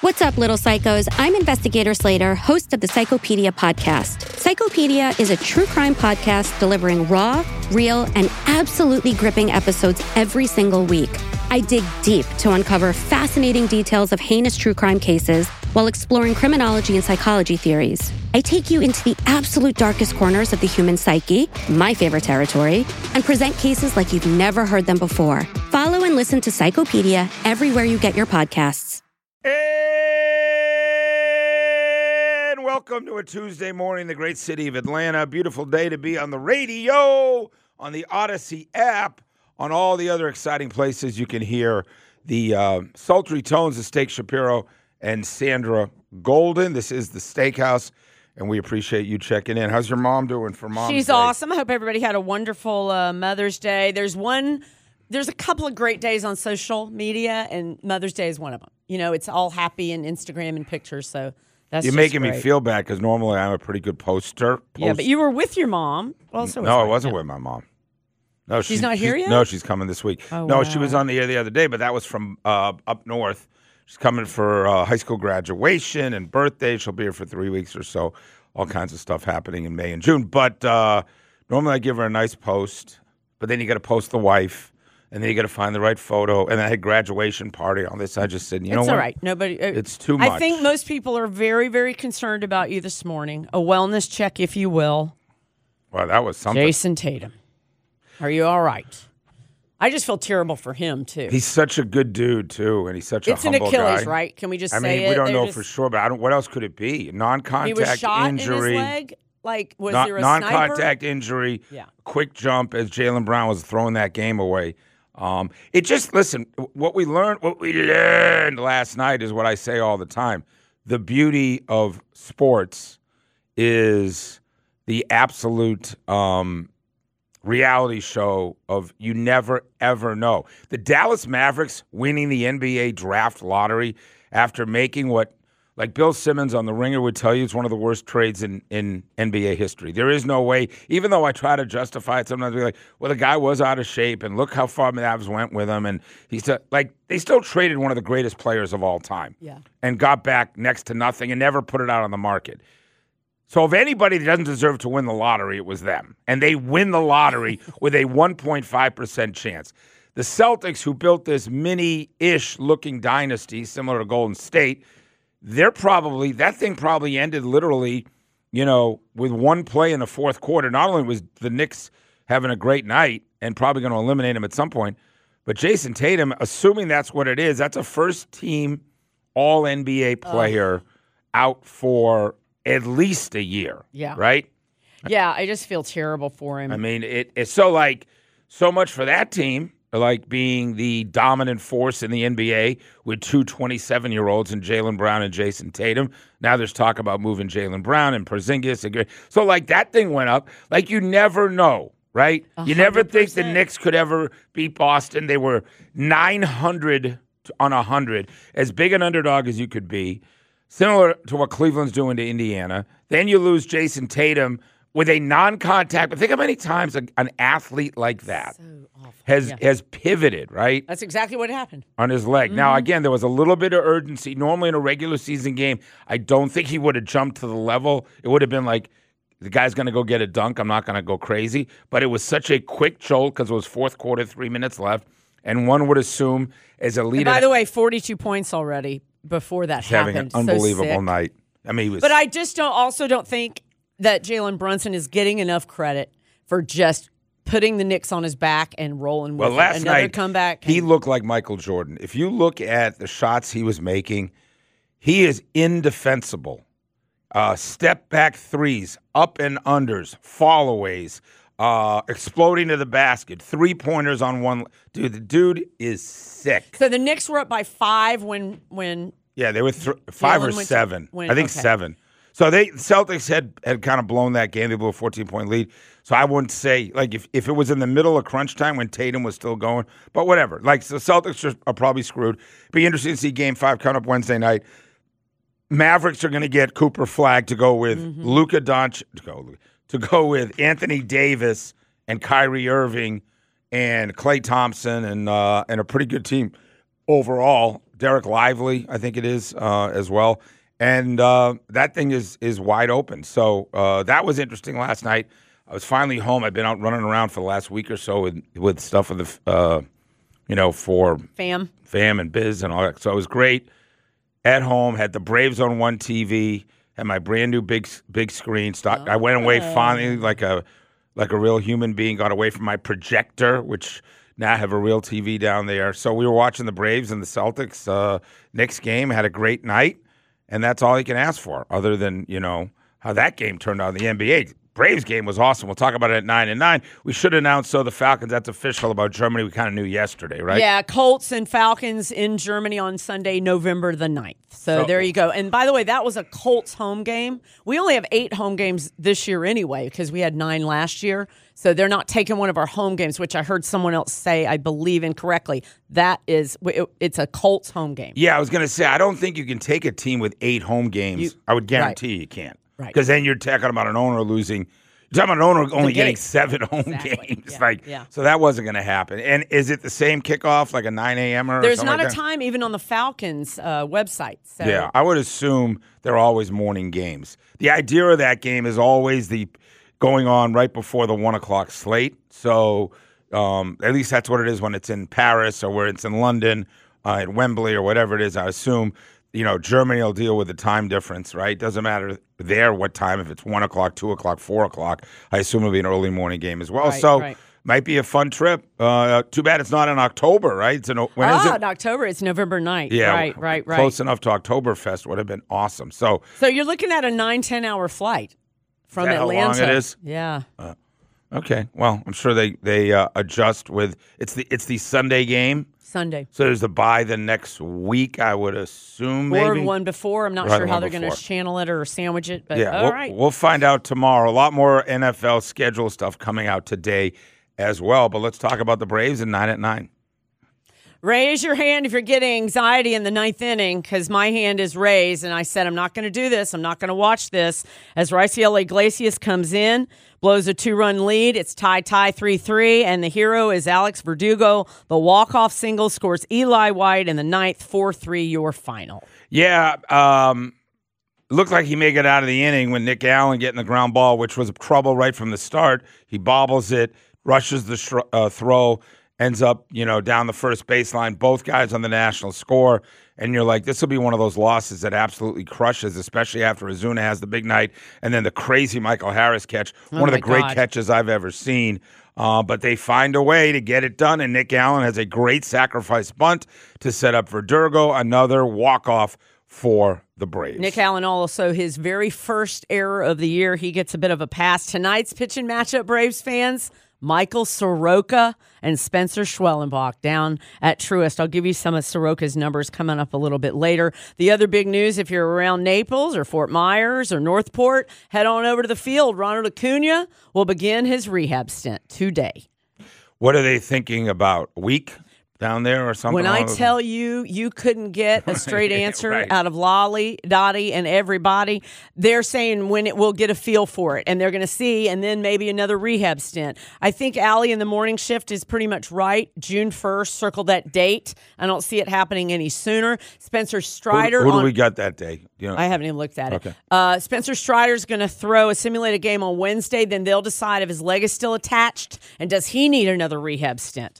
What's up, little psychos? I'm Investigator Slater, host of the Psychopedia podcast. Psychopedia is a true crime podcast delivering raw, real, and absolutely gripping episodes every single week. I dig deep to uncover fascinating details of heinous true crime cases while exploring criminology and psychology theories. I take you into the absolute darkest corners of the human psyche, my favorite territory, and present cases like you've never heard them before. Follow and listen to Psychopedia everywhere you get your podcasts. And welcome to a Tuesday morning, the great city of Atlanta. Beautiful day to be on the radio, on the Odyssey app, on all the other exciting places you can hear the sultry tones of Steak Shapiro and Sandra Golden. This is the Steakhouse, and we appreciate you checking in. How's your mom doing for Mom's She's Day? awesome. I hope everybody had a wonderful Mother's Day. There's a couple of great days on social media, and Mother's Day is one of them. You know, it's all happy and Instagram and pictures, so that's You're just making great. me feel bad because normally I'm a pretty good poster. Yeah, but you were with your mom. Well, so was No, I I. wasn't Yeah. with my mom. No, She's not here yet? No, she's coming this week. Oh, no, wow. she was on the air the other day, but that was from up north. She's coming for high school graduation and birthday. She'll be here for 3 weeks or so. All kinds of stuff happening in May and June. But normally I give her a nice post, but then you got to post the wife, and then you got to find the right photo. And then I had graduation party on this. I just said, you know what? It's all right. Nobody. It's too much. I think most people are very, very concerned about you this morning. A wellness check, if you will. Well, that was something. Jason Tatum, are you all right? I just feel terrible for him too. He's such a good dude too, and he's such a It's an humble Achilles, guy. right? Can we just I say mean, it? we don't know They're for just- sure, but what else could it be? Non-contact He was shot injury. in his leg. Like, was there a non-contact sniper? injury, Yeah. quick jump as Jaylen Brown was throwing that game away. It just, listen, what we learned last night is what I say all the time. The beauty of sports is the absolute reality show of you never, ever know. The Dallas Mavericks winning the NBA draft lottery after making what, like Bill Simmons on The Ringer would tell you, it's one of the worst trades in NBA history. There is no way, even though I try to justify it sometimes, we're like, well, the guy was out of shape, and look how far the Mavs went with him. And he's like, they still traded one of the greatest players of all time and got back next to nothing and never put it out on the market. So if anybody that doesn't deserve to win the lottery, it was them. And they win the lottery with a 1.5% chance. The Celtics, who built this mini-ish looking dynasty similar to Golden State, that thing probably ended literally, with one play in the fourth quarter. Not only was the Knicks having a great night and probably going to eliminate him at some point, but Jason Tatum, assuming that's what it is, that's a first-team All-NBA player out for at least a year. Yeah. Right? Yeah, I just feel terrible for him. I mean, it's so much for that team, like being the dominant force in the NBA with two 27-year-olds in Jaylen Brown and Jason Tatum. Now there's talk about moving Jaylen Brown and Porzingis. So, that thing went up. You never know, right? 100%. You never think the Knicks could ever beat Boston. They were 900 on 100, as big an underdog as you could be. Similar to what Cleveland's doing to Indiana. Then you lose Jason Tatum with a non-contact. But think how many times an athlete like that has pivoted, right? That's exactly what happened. On his leg. Mm-hmm. Now, again, there was a little bit of urgency. Normally in a regular season game, I don't think he would have jumped to the level. It would have been like, the guy's going to go get a dunk. I'm not going to go crazy. But it was such a quick jolt because it was fourth quarter, 3 minutes left. And one would assume as a leader. And by the way, 42 points already before that having happened. an unbelievable So sick. night. I mean, he was. But I just don't think that Jalen Brunson is getting enough credit for just putting the Knicks on his back and rolling with last another night, comeback. he looked like Michael Jordan. If you look at the shots he was making, he is indefensible. Step back threes, up and unders, fallaways, exploding to the basket, 3-pointers on one. Dude, the dude is sick. So the Knicks were up by 5 when Yeah, they were 5 or Jalen went 7. to win. I think Okay. 7. So Celtics had kind of blown that game. They blew a 14-point lead. So I wouldn't say, if it was in the middle of crunch time when Tatum was still going, but whatever. So Celtics are probably screwed. Be interesting to see Game 5 coming up Wednesday night. Mavericks are going to get Cooper Flagg to go with Luka Doncic, to go with Anthony Davis and Kyrie Irving and Klay Thompson and a pretty good team overall. Derek Lively, I think it is as well. And that thing is wide open. So that was interesting last night. I was finally home. I've been out running around for the last week or so with stuff with the, for Fam and Biz and all that. So it was great. At home, had the Braves on one TV, had my brand new big screen. I went away finally like a real human being. Got away from my projector, which now I have a real TV down there. So we were watching the Braves and the Celtics. Knicks game, had a great night, and that's all you can ask for, other than how that game turned out in the NBA. Braves game was awesome. We'll talk about it at 9 and 9. We should announce, the Falcons, that's official about Germany. We kind of knew yesterday, right? Yeah, Colts and Falcons in Germany on Sunday, November the 9th. So there you go. And by the way, that was a Colts home game. We only have 8 home games this year anyway because we had 9 last year. So they're not taking one of our home games, which I heard someone else say, I believe incorrectly. It's a Colts home game. Yeah, I was going to say, I don't think you can take a team with 8 home games. I would guarantee you can't. Right. Because then you're talking about an owner losing. You're talking about an owner only getting 7 home games. So that wasn't going to happen. And is it the same kickoff, like a 9 a.m. or There's something not like a time even on the Falcons website. So. Yeah, I would assume they're always morning games. The idea of that game is always the going on right before the 1 o'clock slate. So at least that's what it is when it's in Paris or where it's in London, at Wembley or whatever it is. I assume Germany will deal with the time difference, right? Doesn't matter there what time, if it's 1 o'clock, 2 o'clock, 4 o'clock. I assume it'll be an early morning game as well. Might be a fun trip. Too bad it's not in October, right? When is it? In October, it's November 9th. Yeah, right. Close enough to Oktoberfest would have been awesome. So you're looking at a 9-10 hour flight from Atlanta. How long it is? Yeah. Okay. Well, I'm sure they adjust with it's the Sunday game. Sunday. So there's the bye the next week, I would assume, maybe. Or one before. I'm not sure how they're going to channel it or sandwich it. But yeah, all right. We'll find out tomorrow. A lot more NFL schedule stuff coming out today as well. But let's talk about the Braves and 9 at 9. Raise your hand if you're getting anxiety in the 9th inning, because my hand is raised, and I said I'm not going to do this. I'm not going to watch this. As Raisel Iglesias comes in, blows a 2-run lead. It's tie 3-3, and the hero is Alex Verdugo. The walk-off single scores Eli White in the 9th, 4-3, your final. Yeah, looked like he may get out of the inning when Nick Allen getting the ground ball, which was trouble right from the start. He bobbles it, rushes the throw, ends up, down the first baseline, both guys on the national score, and you're like, this will be one of those losses that absolutely crushes, especially after Ozuna has the big night, and then the crazy Michael Harris catch, one of the great catches I've ever seen. But they find a way to get it done, and Nick Allen has a great sacrifice bunt to set up Verdugo, another walk-off for the Braves. Nick Allen also his very first error of the year. He gets a bit of a pass. Tonight's pitching matchup, Braves fans, Michael Soroka and Spencer Schwellenbach down at Truist. I'll give you some of Soroka's numbers coming up a little bit later. The other big news, if you're around Naples or Fort Myers or Northport, head on over to the field. Ronald Acuna will begin his rehab stint today. What are they thinking about? A week down there or something? When I tell you, you couldn't get a straight answer out of Lolly, Dottie, and everybody, they're saying when it will get a feel for it, and they're going to see, and then maybe another rehab stint. I think Allie in the morning shift is pretty much right. June 1st, circle that date. I don't see it happening any sooner. Spencer Strider. Who do we got that day? I haven't even looked at it. Spencer Strider's going to throw a simulated game on Wednesday. Then they'll decide if his leg is still attached, and does he need another rehab stint.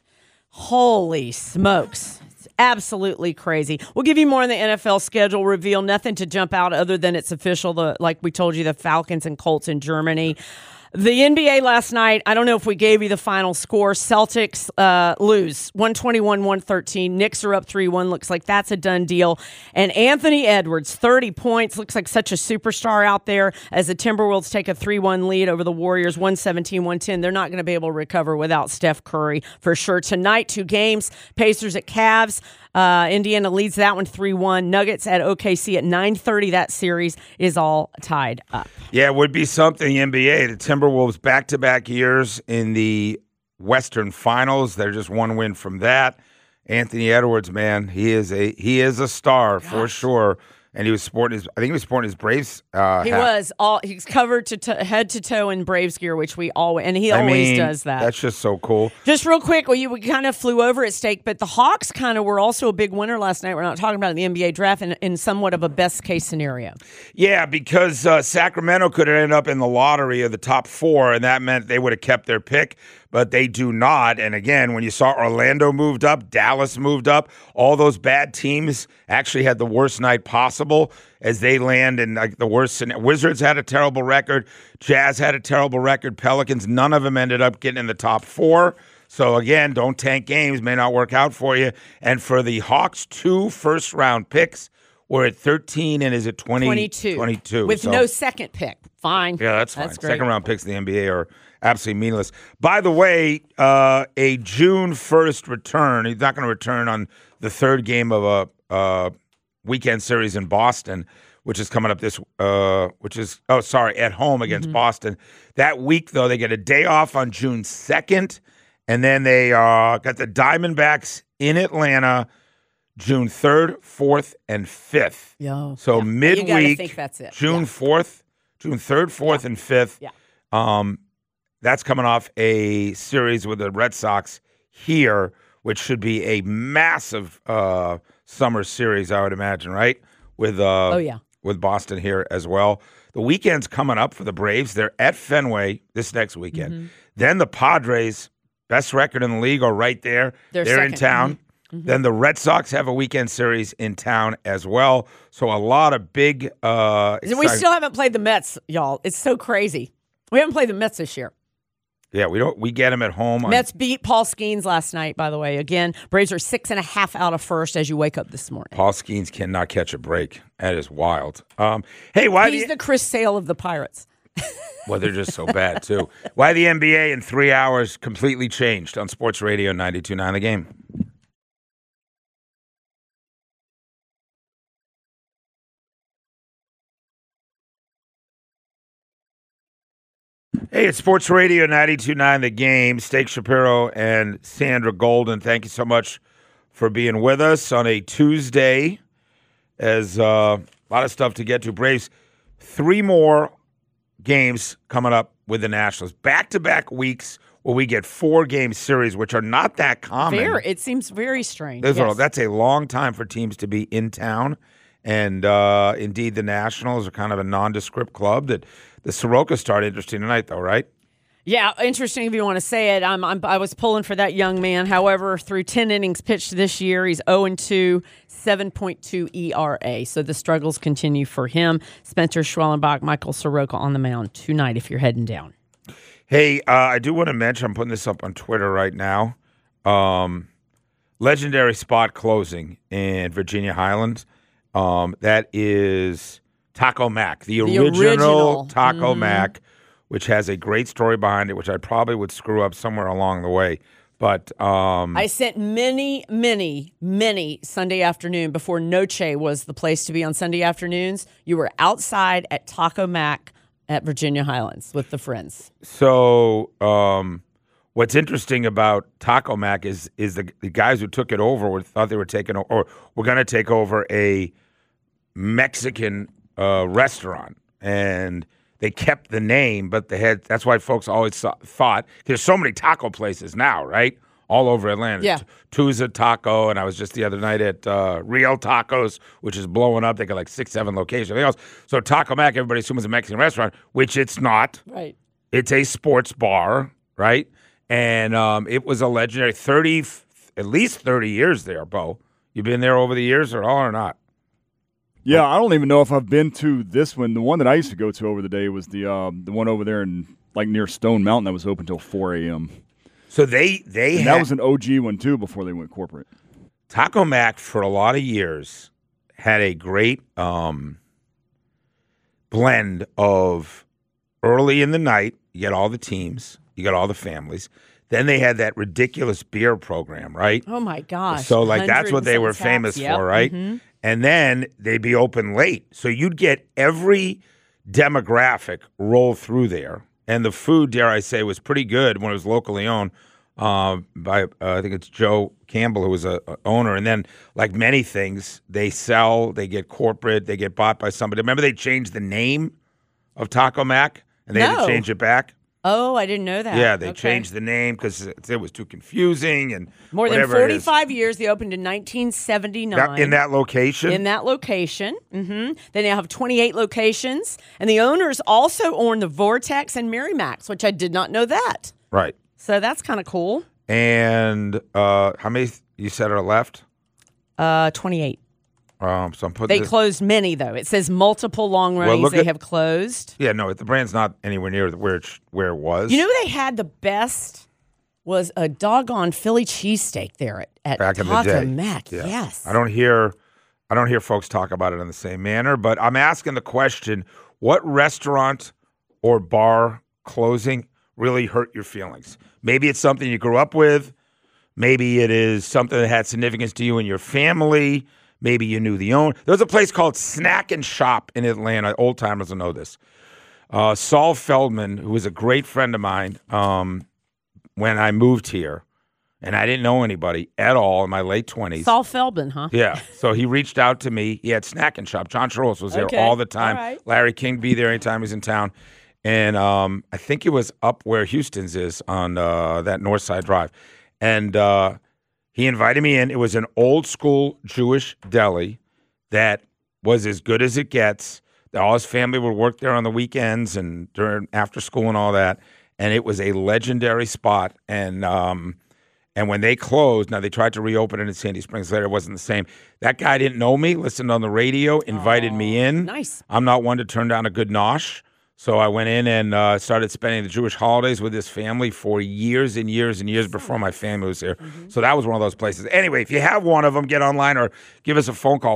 Holy smokes. It's absolutely crazy. We'll give you more on the NFL schedule reveal. Nothing to jump out other than it's official. Like we told you, the Falcons and Colts in Germany. The NBA last night, I don't know if we gave you the final score. Celtics lose 121-113. Knicks are up 3-1. Looks like that's a done deal. And Anthony Edwards, 30 points. Looks like such a superstar out there as the Timberwolves take a 3-1 lead over the Warriors, 117-110. They're not going to be able to recover without Steph Curry for sure. Tonight, 2 games. Pacers at Cavs. Indiana leads that one 3-1. Nuggets at OKC at 9:30. That series is all tied up. Yeah, it would be something. NBA, the Timberwolves back-to-back years in the Western Finals. They're just one win from that. Anthony Edwards, man, he is a star for sure. and he was sporting his. I think he was sporting his Braves. He's covered head to toe in Braves gear, which we always always does that. That's just so cool. Just real quick, we kind of flew over at stake, but the Hawks kind of were also a big winner last night. We're not talking about the NBA draft in somewhat of a best case scenario. Yeah, because Sacramento could have ended up in the lottery of the top 4, and that meant they would have kept their pick. But they do not. And again, when you saw Orlando moved up, Dallas moved up, all those bad teams actually had the worst night possible as they land in like the worst. Wizards had a terrible record. Jazz had a terrible record. Pelicans, none of them ended up getting in the top 4. So again, don't tank games. May not work out for you. And for the Hawks, 2 first-round picks were at 13 and is it 22? With no second pick. Fine. Yeah, that's fine. That's great. Second-round picks in the NBA are absolutely meaningless. By the way, a June 1st return. He's not going to return on the third game of a weekend series in Boston, which is coming up at home against Boston. That week, though, they get a day off on June 2nd, and then they got the Diamondbacks in Atlanta June 3rd, 4th, and 5th. So midweek, you gotta think that's it. June 4th, June 3rd, 4th, and 5th. Yeah. That's coming off a series with the Red Sox here, which should be a massive summer series, I would imagine, right? With with Boston here as well. The weekend's coming up for the Braves. They're at Fenway this next weekend. Then the Padres, best record in the league, are right there. They're in town. Then the Red Sox have a weekend series in town as well. So a lot of big we still haven't played the Mets, y'all. It's so crazy. We haven't played the Mets this year. Yeah, we get them at home. Mets beat Paul Skeens last night, by the way. Again, Braves are 6.5 out of first as you wake up this morning. Paul Skeens cannot catch a break. That is wild. He's the Chris Sale of the Pirates. Well, they're just so bad, too. Why the NBA in 3 hours completely changed on Sports Radio 92.9 The Game. Hey, it's Sports Radio 92.9 The Game. Steak Shapiro and Sandra Golden, thank you so much for being with us on a Tuesday. As a lot of stuff to get to. Braves, 3 more games coming up with the Nationals. Back-to-back weeks where we get 4-game series, which are not that common. It seems very strange. That's a long time for teams to be in town. And indeed, the Nationals are kind of a nondescript club. That the Soroka start interesting tonight, though, right? Yeah, interesting if you want to say it. I was pulling for that young man. However, through 10 innings pitched this year, he's 0-2, 7.2 ERA. So the struggles continue for him. Spencer Schwellenbach, Michael Soroka on the mound tonight if you're heading down. Hey, I do want to mention, I'm putting this up on Twitter right now, legendary spot closing in Virginia Highlands. That is Taco Mac, the original Taco Mac, which has a great story behind it, which I probably would screw up somewhere along the way. But I sent many Sunday afternoon before Noche was the place to be on Sunday afternoons. You were outside at Taco Mac at Virginia Highlands with the friends. So what's interesting about Taco Mac is the guys who took it over thought they were taking or were going to take over a Mexican restaurant, and they kept the name, but that's why folks always thought, there's so many taco places now, right? All over Atlanta. Yeah. Tuza Taco, and I was just the other night at Real Tacos, which is blowing up. They got like 6-7 locations. Everything else. So Taco Mac, everybody assumes a Mexican restaurant, which it's not. Right. It's a sports bar, right? And it was a legendary at least 30 years there, Bo. You been there over the years at all or not? Yeah, I don't even know if I've been to this one. The one that I used to go to over the day was the one over there in like near Stone Mountain that was open till 4 a.m. So that was an OG one too before they went corporate. Taco Mac for a lot of years had a great blend of early in the night. You get all the teams, you got all the families. Then they had that ridiculous beer program, right? Oh my gosh! So like that's what they were famous for, right? Mm-hmm. And then they'd be open late. So you'd get every demographic roll through there. And the food, dare I say, was pretty good when it was locally owned. by I think it's Joe Campbell, who was a owner. And then, like many things, they sell, they get corporate, they get bought by somebody. Remember they changed the name of Taco Mac, and they had to change it back? Oh, I didn't know that. Yeah, they changed the name because it was too confusing and more than 45 years. They opened in 1979. In that location? In that location. Mm-hmm. They now have 28 locations. And the owners also own the Vortex and Miramax, which I did not know that. Right. So that's kind of cool. And how many you said are left? 28. So I'm putting they closed many, though. It says multiple long runnings they have closed. Yeah, no, the brand's not anywhere near where it was. You know, they had the best was a doggone Philly cheesesteak there at back in Taco the day. Mac. Yeah. Yes, I don't hear folks talk about it in the same manner. But I'm asking the question: what restaurant or bar closing really hurt your feelings? Maybe it's something you grew up with. Maybe it is something that had significance to you and your family. Maybe you knew the owner. There's a place called Snack and Shop in Atlanta. Old timers will know this. Saul Feldman, who was a great friend of mine when I moved here, and I didn't know anybody at all in my late 20s. Saul Feldman, huh? Yeah. So he reached out to me. He had Snack and Shop. John Charles was there all the time. All right. Larry King be there anytime he's in town. And I think it was up where Houston's is on that North Side Drive. And he invited me in. It was an old school Jewish deli that was as good as it gets. All his family would work there on the weekends and during after school and all that. And it was a legendary spot. And when they closed, now they tried to reopen it in Sandy Springs later. It wasn't the same. That guy didn't know me, listened on the radio, invited me in. Nice. I'm not one to turn down a good nosh. So I went in and started spending the Jewish holidays with his family for years and years and years before my family was here. Mm-hmm. So that was one of those places. Anyway, if you have one of them, get online or give us a phone call,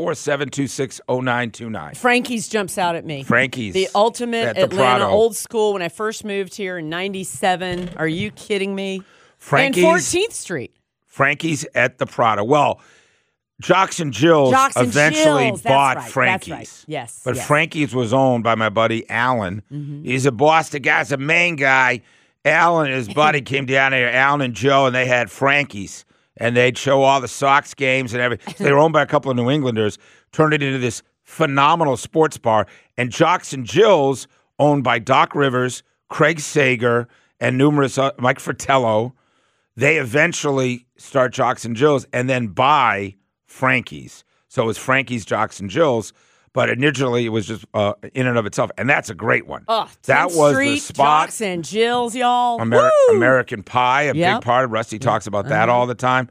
404-726-0929. Frankie's jumps out at me. Frankie's. The ultimate the Atlanta Prado. Old school when I first moved here in 97. Are you kidding me? Frankie's. And 14th Street. Frankie's at the Prado. Well, Jocks and Jills eventually bought Frankie's. That's right. Yes. But yes. Frankie's was owned by my buddy Alan. Mm-hmm. He's a Boston guy. He's a Maine guy. Alan and his buddy came down here, Alan and Joe, and they had Frankie's. And they'd show all the Sox games and everything. So they were owned by a couple of New Englanders, turned it into this phenomenal sports bar. And Jocks and Jills, owned by Doc Rivers, Craig Sager, and numerous Mike Fratello, they eventually start Jocks and Jills and then buy Frankie's. So it was Frankie's, Jocks and Jills, but initially it was just in and of itself, and that's a great one. That was Street, the spot. Jocks and Jills, y'all. American Pie, big part of Rusty talks about that all the time.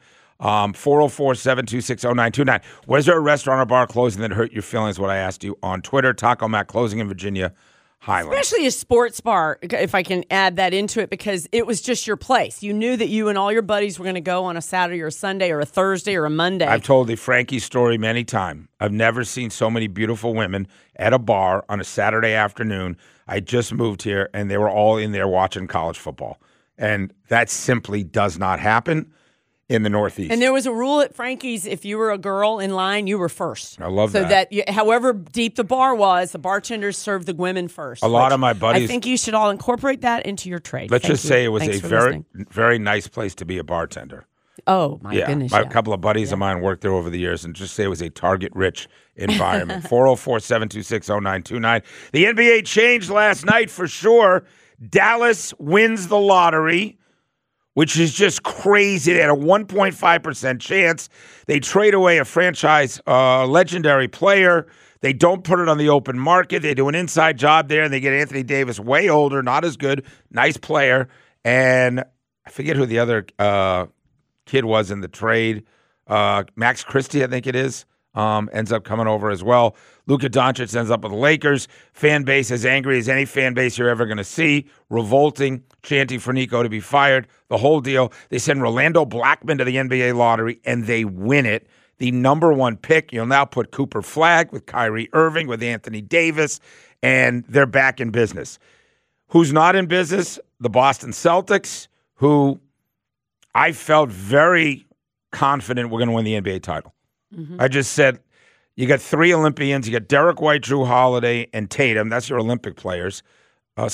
404-726-0929. Was there a restaurant or bar closing that hurt your feelings? What I asked you on Twitter. Taco Mac closing in Virginia Highlands. Especially a sports bar, if I can add that into it, because it was just your place. You knew that you and all your buddies were going to go on a Saturday or a Sunday or a Thursday or a Monday. I've told the Frankie story many times. I've never seen so many beautiful women at a bar on a Saturday afternoon. I just moved here, and they were all in there watching college football. And that simply does not happen in the Northeast. And there was a rule at Frankie's, if you were a girl in line, you were first. I love that. So that however deep the bar was, the bartenders served the women first. A lot of my buddies. I think you should all incorporate that into your trade. Let's just say it was Thanks a for listening. very nice place to be a bartender. Oh, my goodness. A couple of buddies of mine worked there over the years, and just say it was a target-rich environment. 404-726-0929. The NBA changed last night for sure. Dallas wins the lottery, which is just crazy. They had a 1.5% chance. They trade away a franchise legendary player. They don't put it on the open market. They do an inside job there, and they get Anthony Davis, way older, not as good, nice player. And I forget who the other kid was in the trade. Max Christie, I think it is, ends up coming over as well. Luka Doncic ends up with the Lakers. Fan base as angry as any fan base you're ever going to see. Revolting, chanting for Nico to be fired. The whole deal. They send Rolando Blackman to the NBA lottery, and they win it. The number one pick. You'll now put Cooper Flagg with Kyrie Irving, with Anthony Davis, and they're back in business. Who's not in business? The Boston Celtics, who I felt very confident we're going to win the NBA title. Mm-hmm. I just said, you got three Olympians. You got Derek White, Drew Holiday, and Tatum. That's your Olympic players.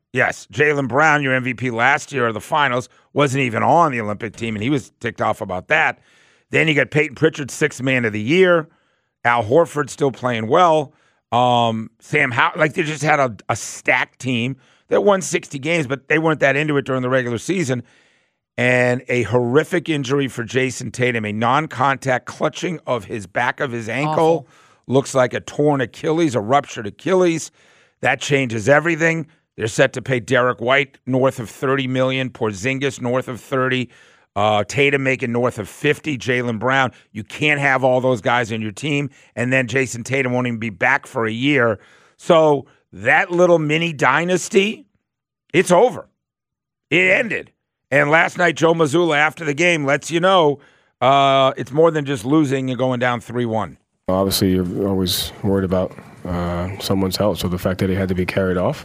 Yes, Jaylen Brown, your MVP last year of the finals, wasn't even on the Olympic team, and he was ticked off about that. Then you got Peyton Pritchard, 6th man of the year. Al Horford still playing well. Sam Howell, like they just had a stacked team that won 60 games, but they weren't that into it during the regular season. And a horrific injury for Jason Tatum, a non-contact clutching of his back of his ankle. Awful. Looks like a torn Achilles, a ruptured Achilles. That changes everything. They're set to pay Derek White north of $30 million, Porzingis north of 30, Tatum making north of 50, Jaylen Brown. You can't have all those guys in your team, and then Jason Tatum won't even be back for a year. So that little mini dynasty, it's over. It ended. And last night, Joe Mazzulla, after the game, lets you know it's more than just losing and going down 3-1. Obviously, you're always worried about someone's health, so the fact that he had to be carried off,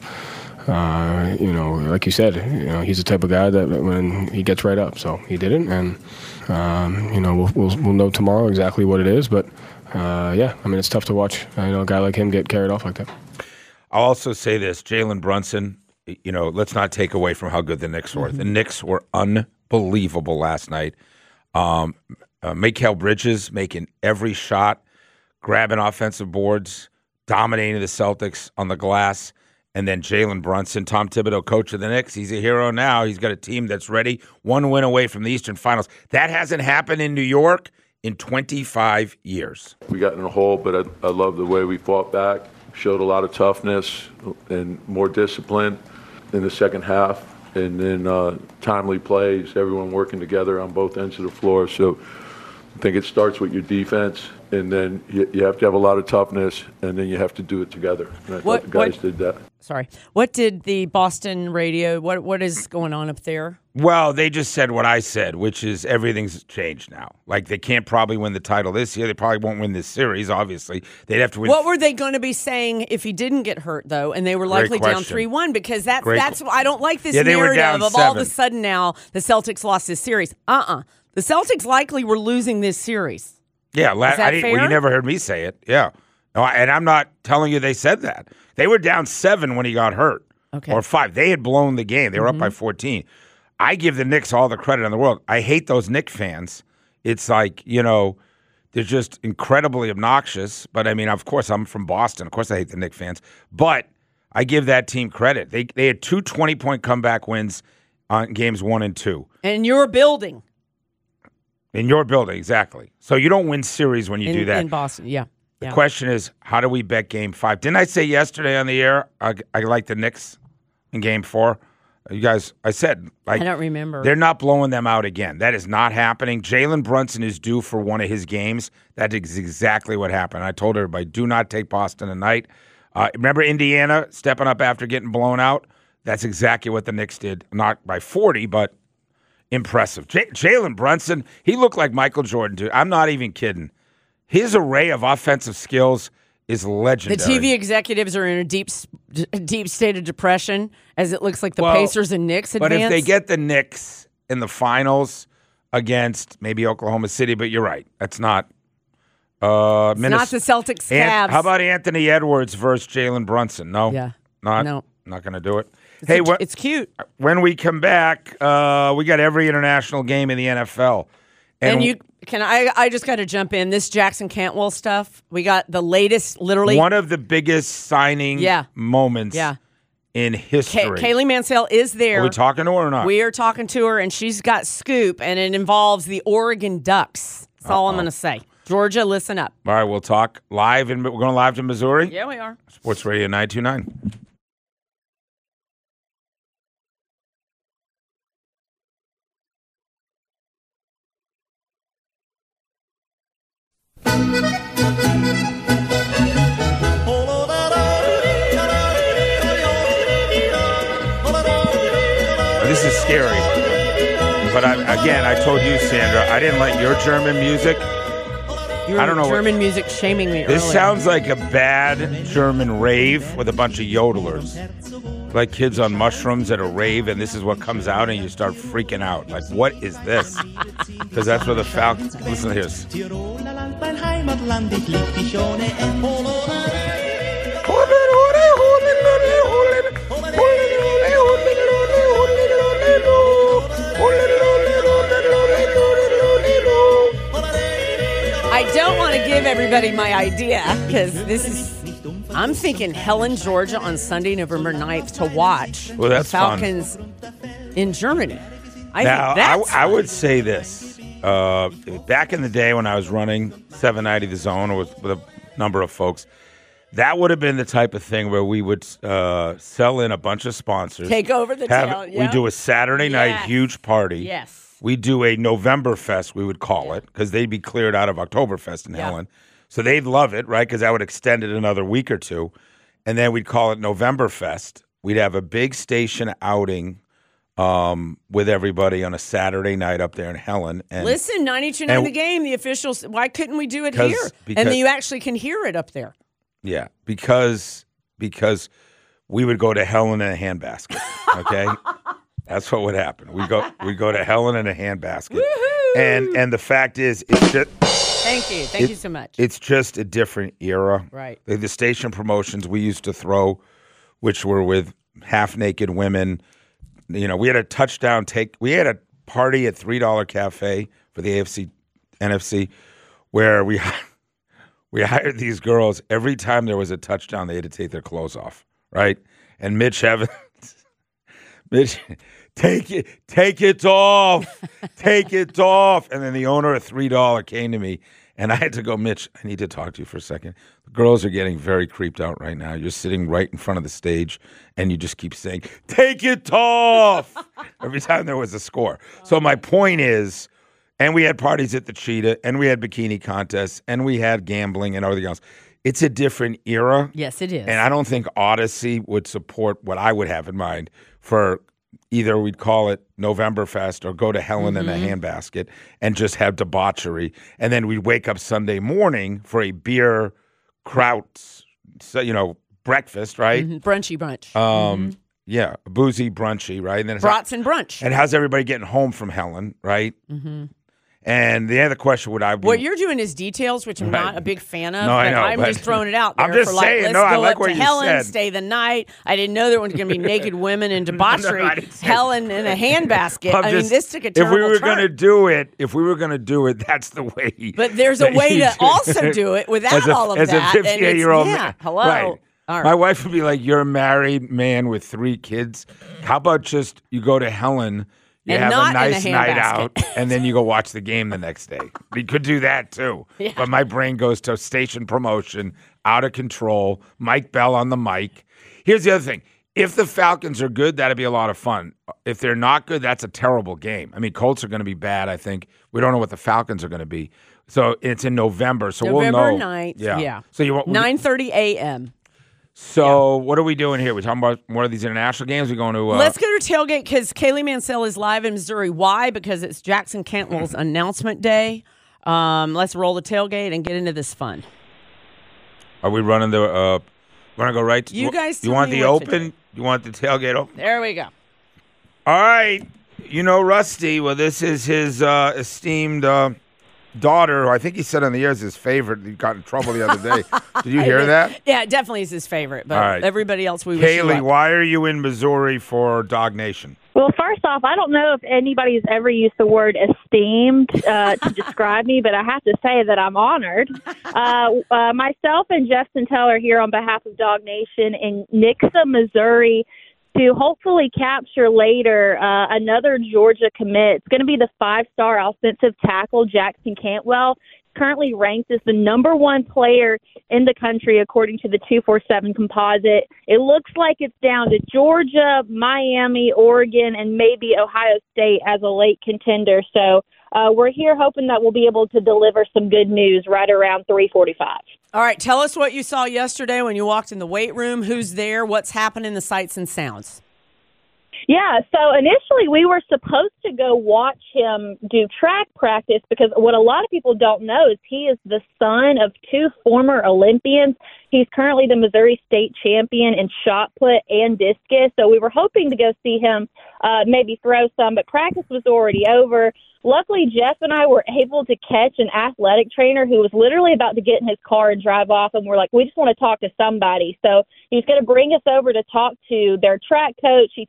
like you said, he's the type of guy that when he gets right up, so he didn't, and we'll know tomorrow exactly what it is, but it's tough to watch a guy like him get carried off like that. I'll also say this, Jalen Brunson, let's not take away from how good the Knicks were. The Knicks were unbelievable last night. Mikal Bridges making every shot, grabbing offensive boards, dominating the Celtics on the glass. And then Jalen Brunson, Tom Thibodeau, coach of the Knicks, he's a hero now. He's got a team that's ready, 1 win away from the Eastern Finals. That hasn't happened in New York in 25 years. We got in a hole, but I love the way we fought back, showed a lot of toughness and more discipline in the second half, and then timely plays, everyone working together on both ends of the floor. So I think it starts with your defense, and then you have to have a lot of toughness, and then you have to do it together. And I thought the guys did that. Sorry. What did the Boston radio, what is going on up there? Well, they just said what I said, which is everything's changed now. Like, they can't probably win the title this year. They probably won't win this series, obviously. They'd have to win. What were they going to be saying if he didn't get hurt, though, and they were likely down 3-1? Because that's I don't like this narrative of 7. All of a sudden now the Celtics lost this series. The Celtics likely were losing this series. Yeah, is that fair? Well, you never heard me say it. Yeah. No, and I'm not telling you they said that. They were down 7 when he got hurt. Okay. Or 5. They had blown the game. They were up by 14. I give the Knicks all the credit in the world. I hate those Knicks fans. It's like, they're just incredibly obnoxious. But, of course, I'm from Boston. Of course I hate the Knicks fans. But I give that team credit. They had 2 20-point comeback wins on games 1 and 2. And your building. In your building, exactly. So you don't win series when you do that. In Boston, yeah. The question is, how do we bet Game 5? Didn't I say yesterday on the air I like the Knicks in Game 4? You guys, I said. I don't remember. They're not blowing them out again. That is not happening. Jalen Brunson is due for one of his games. That is exactly what happened. I told everybody, do not take Boston tonight. Remember Indiana stepping up after getting blown out? That's exactly what the Knicks did. Not by 40, but impressive. Jalen Brunson, he looked like Michael Jordan, dude. I'm not even kidding. His array of offensive skills is legendary. The TV executives are in a deep state of depression as it looks like the Pacers and Knicks advance. But if they get the Knicks in the finals against maybe Oklahoma City, but you're right. That's not it's not the Celtics Cavs. How about Anthony Edwards versus Jalen Brunson? No? Yeah. Not going to do it. It's cute. When we come back, we got every international game in the NFL. I just got to jump in. This Jackson Cantwell stuff, we got the latest, literally. One of the biggest signing moments in history. Kaylee Mansell is there. Are we talking to her or not? We are talking to her, and she's got scoop, and it involves the Oregon Ducks. That's all I'm going to say. Georgia, listen up. All right, we'll talk live. We're going live to Missouri? Yeah, we are. Sports Radio 929. This is scary. But I told you, Sandra, I didn't like your German music. I don't know. German music shaming me This earlier. sounds like a bad German rave with a bunch of yodelers. Like kids on mushrooms at a rave, and this is what comes out, and you start freaking out. Like, what is this? Because that's where the Falcons... Listen to this. give everybody my idea because I'm thinking Helen, Georgia on Sunday, November 9th to watch that's Falcons in Germany. I would say this. Back in the day when I was running 790 The Zone with a number of folks, that would have been the type of thing where we would sell in a bunch of sponsors. Take over the town. We do a Saturday night huge party. Yes. We do a Novemberfest, we would call it, because they'd be cleared out of Oktoberfest in Helen. So they'd love it, right, because that would extend it another week or two. And then we'd call it Novemberfest. We'd have a big station outing with everybody on a Saturday night up there in Helen. And listen, 92.9 The Game, the officials, why couldn't we do it here? And then you actually can hear it up there. Yeah, because we would go to Helen in a handbasket, okay? That's what would happen. We go to Helen in a handbasket. And the fact is, it's just... Thank you so much. It's just a different era. Right. The station promotions we used to throw, which were with half-naked women. You know, we had a touchdown take. We had a party at $3 Cafe for the AFC, NFC, where we hired these girls. Every time there was a touchdown, they had to take their clothes off, right? And Mitch Evans... Mitch, take it off. Take it off. And then the owner of $3 came to me, and I had to go, Mitch, I need to talk to you for a second. The girls are getting very creeped out right now. You're sitting right in front of the stage, and you just keep saying, take it off, every time there was a score. So my point is, and we had parties at the Cheetah, and we had bikini contests, and we had gambling and everything else. It's a different era. Yes, it is. And I don't think Odyssey would support what I would have in mind for either we'd call it Novemberfest or go to Helen in a handbasket and just have debauchery. And then we'd wake up Sunday morning for a beer kraut, breakfast, right? Brunchy brunch. Yeah, boozy brunchy, right? And then Brats and brunch. And how's everybody getting home from Helen, right? Mm-hmm. And the other question would I be... What you're doing is details, which I'm not a big fan of. No, I know. I'm just throwing it out there. I'm just saying. I like what you Helen, said. Stay the night. I didn't know there was going to be naked women and debauchery. Helen in a handbasket. This took a terrible turn. If we were going to do it, that's the way. But there's a way to also do it without all of that. As a 58-year-old man. Hello. Right. All right. My wife would be like, you're a married man with 3 kids. How about just you go to Helen... You have a nice night out, and then you go watch the game the next day. We could do that, too. Yeah. But my brain goes to station promotion, out of control, Mike Bell on the mic. Here's the other thing. If the Falcons are good, that'd be a lot of fun. If they're not good, that's a terrible game. I mean, Colts are going to be bad, I think. We don't know what the Falcons are going to be. So it's in November, so we'll know. November 9th, yeah. So you want 9:30 a.m. So what are we doing here? We're talking about more of these international games? We're going to... Let's go to tailgate because Kaylee Mansell is live in Missouri. Why? Because it's Jackson Cantwell's announcement day. Let's roll the tailgate and get into this fun. Are we running the... want to go right to... You guys You want the open? You want the tailgate open? There we go. All right. You know Rusty. Well, this is his esteemed... daughter, who I think he said on the air is his favorite. He got in trouble the other day. Did you hear that? Yeah, it definitely is his favorite. But everybody else, we wish Kaylee, why are you in Missouri for Dog Nation? Well, first off, I don't know if anybody's ever used the word esteemed to describe me, but I have to say that I'm honored. Myself and Justin Teller here on behalf of Dog Nation in Nixa, Missouri, to hopefully capture later another Georgia commit. It's going to be the 5-star offensive tackle, Jackson Cantwell, currently ranked as the number 1 player in the country according to the 247 composite. It looks like it's down to Georgia, Miami, Oregon, and maybe Ohio State as a late contender. So we're here hoping that we'll be able to deliver some good news right around 3:45. All right, tell us what you saw yesterday when you walked in the weight room. Who's there? What's happening? The sights and sounds. Yeah, so initially we were supposed to go watch him do track practice because what a lot of people don't know is he is the son of 2 former Olympians. He's currently the Missouri State champion in shot put and discus. So we were hoping to go see him maybe throw some, but practice was already over. Luckily, Jeff and I were able to catch an athletic trainer who was literally about to get in his car and drive off, and we're like, we just want to talk to somebody. So he's going to bring us over to talk to their track coach. He takes us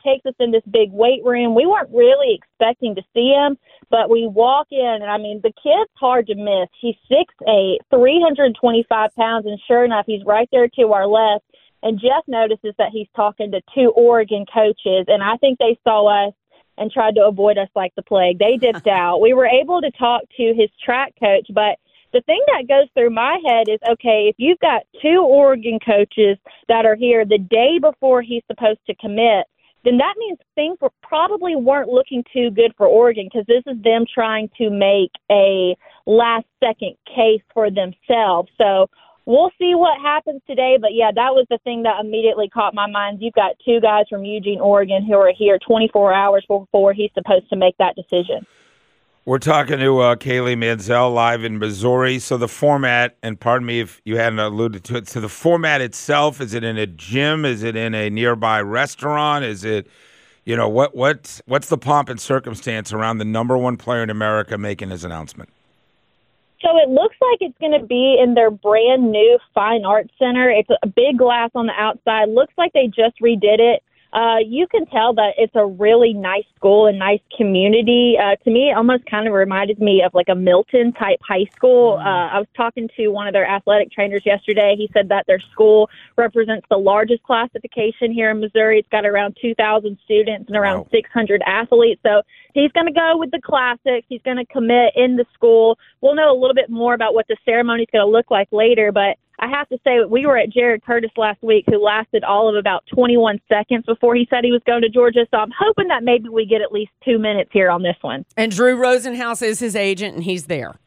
in this big weight room. We weren't really expecting to see him, but we walk in, and, I mean, the kid's hard to miss. He's 6'8", 325 pounds, and sure enough, he's right there to our left. And Jeff notices that he's talking to 2 Oregon coaches, and I think they saw us and tried to avoid us like the plague. They dipped out. We were able to talk to his track coach, but the thing that goes through my head is, okay, if you've got 2 Oregon coaches that are here the day before he's supposed to commit, then that means things probably weren't looking too good for Oregon, because this is them trying to make a last-second case for themselves. So we'll see what happens today. But, yeah, that was the thing that immediately caught my mind. You've got 2 guys from Eugene, Oregon, who are here 24 hours before he's supposed to make that decision. We're talking to Kaylee Mansell live in Missouri. So the format, and pardon me if you hadn't alluded to it, so the format itself, is it in a gym? Is it in a nearby restaurant? Is it, you know, what's the pomp and circumstance around the number 1 player in America making his announcement? So it looks like it's going to be in their brand new Fine Arts Center. It's a big glass on the outside. Looks like they just redid it. You can tell that it's a really nice school and nice community. To me, it almost kind of reminded me of like a Milton-type high school. I was talking to one of their athletic trainers yesterday. He said that their school represents the largest classification here in Missouri. It's got around 2,000 students and around 600 athletes. So he's going to go with the classics. He's going to commit in the school. We'll know a little bit more about what the ceremony is going to look like later, but I have to say, we were at Jared Curtis last week, who lasted all of about 21 seconds before he said he was going to Georgia. So I'm hoping that maybe we get at least 2 minutes here on this one. And Drew Rosenhaus is his agent, and he's there.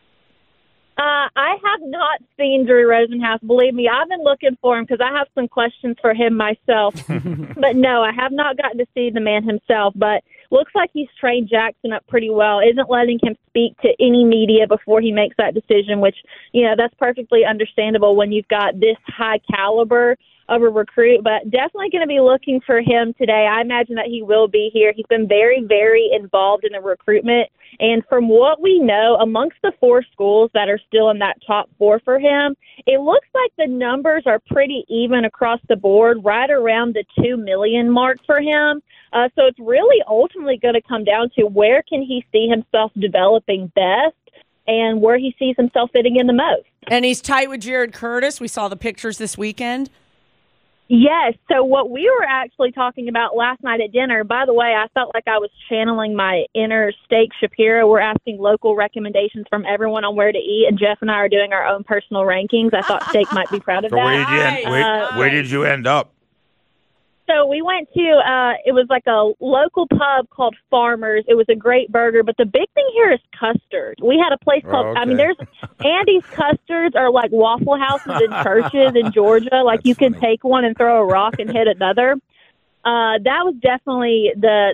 I have not seen Drew Rosenhaus. Believe me, I've been looking for him because I have some questions for him myself. But no, I have not gotten to see the man himself. But looks like he's trained Jackson up pretty well, isn't letting him speak to any media before he makes that decision, which, you know, that's perfectly understandable when you've got this high caliber of a recruit, but definitely going to be looking for him today. I imagine that he will be here. He's been very, very involved in the recruitment. And from what we know, amongst the 4 schools that are still in that top 4 for him, it looks like the numbers are pretty even across the board, right around the 2 million mark for him. So it's really ultimately going to come down to where can he see himself developing best and where he sees himself fitting in the most. And he's tight with Jared Curtis. We saw the pictures this weekend. Yes. So what we were actually talking about last night at dinner, by the way, I felt like I was channeling my inner Steak Shapiro. We're asking local recommendations from everyone on where to eat, and Jeff and I are doing our own personal rankings. I thought Steak might be proud of So that. where did you end up? So we went to, it was like a local pub called Farmers. It was a great burger, but the big thing here is custard. We had a place called, I mean, there's Andy's Custards are like Waffle Houses in churches in Georgia. Like you can take one and throw a rock and hit another. That was definitely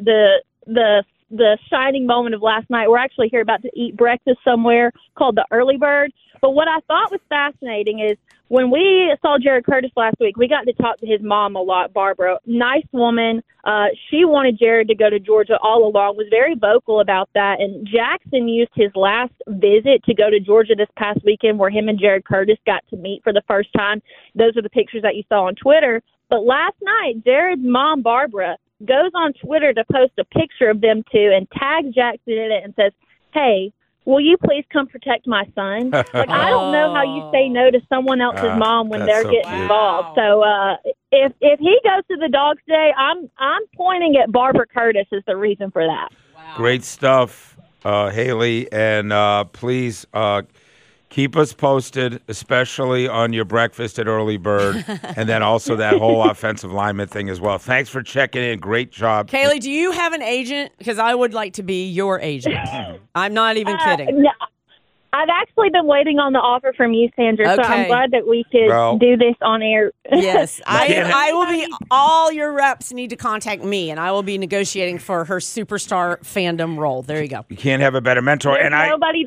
the shining moment of last night. We're actually here about to eat breakfast somewhere called the Early Bird. But what I thought was fascinating is when we saw Jared Curtis last week, we got to talk to his mom a lot, Barbara. Nice woman. She wanted Jared to go to Georgia all along, was very vocal about that. And Jackson used his last visit to go to Georgia this past weekend where him and Jared Curtis got to meet for the first time. Those are the pictures that you saw on Twitter. But last night, Jared's mom, Barbara, goes on Twitter to post a picture of them two and tags Jackson in it and says, "Hey, will you please come protect my son?" Like, I don't know how you say no to someone else's mom when they're getting involved. So if he goes to the Dogs today, I'm pointing at Barbara Curtis as the reason for that. Wow. Great stuff, Haley, and please keep us posted, especially on your breakfast at Early Bird, and then also that whole offensive lineman thing as well. Thanks for checking in. Great job. Kaylee, do you have an agent? Because I would like to be your agent. I'm not even kidding. No, I've actually been waiting on the offer from you, Sandra, so I'm glad that we could do this on air. Yes, I will be. All your reps need to contact me, and I will be negotiating for her superstar fandom role. There you go. You can't have a better mentor. There's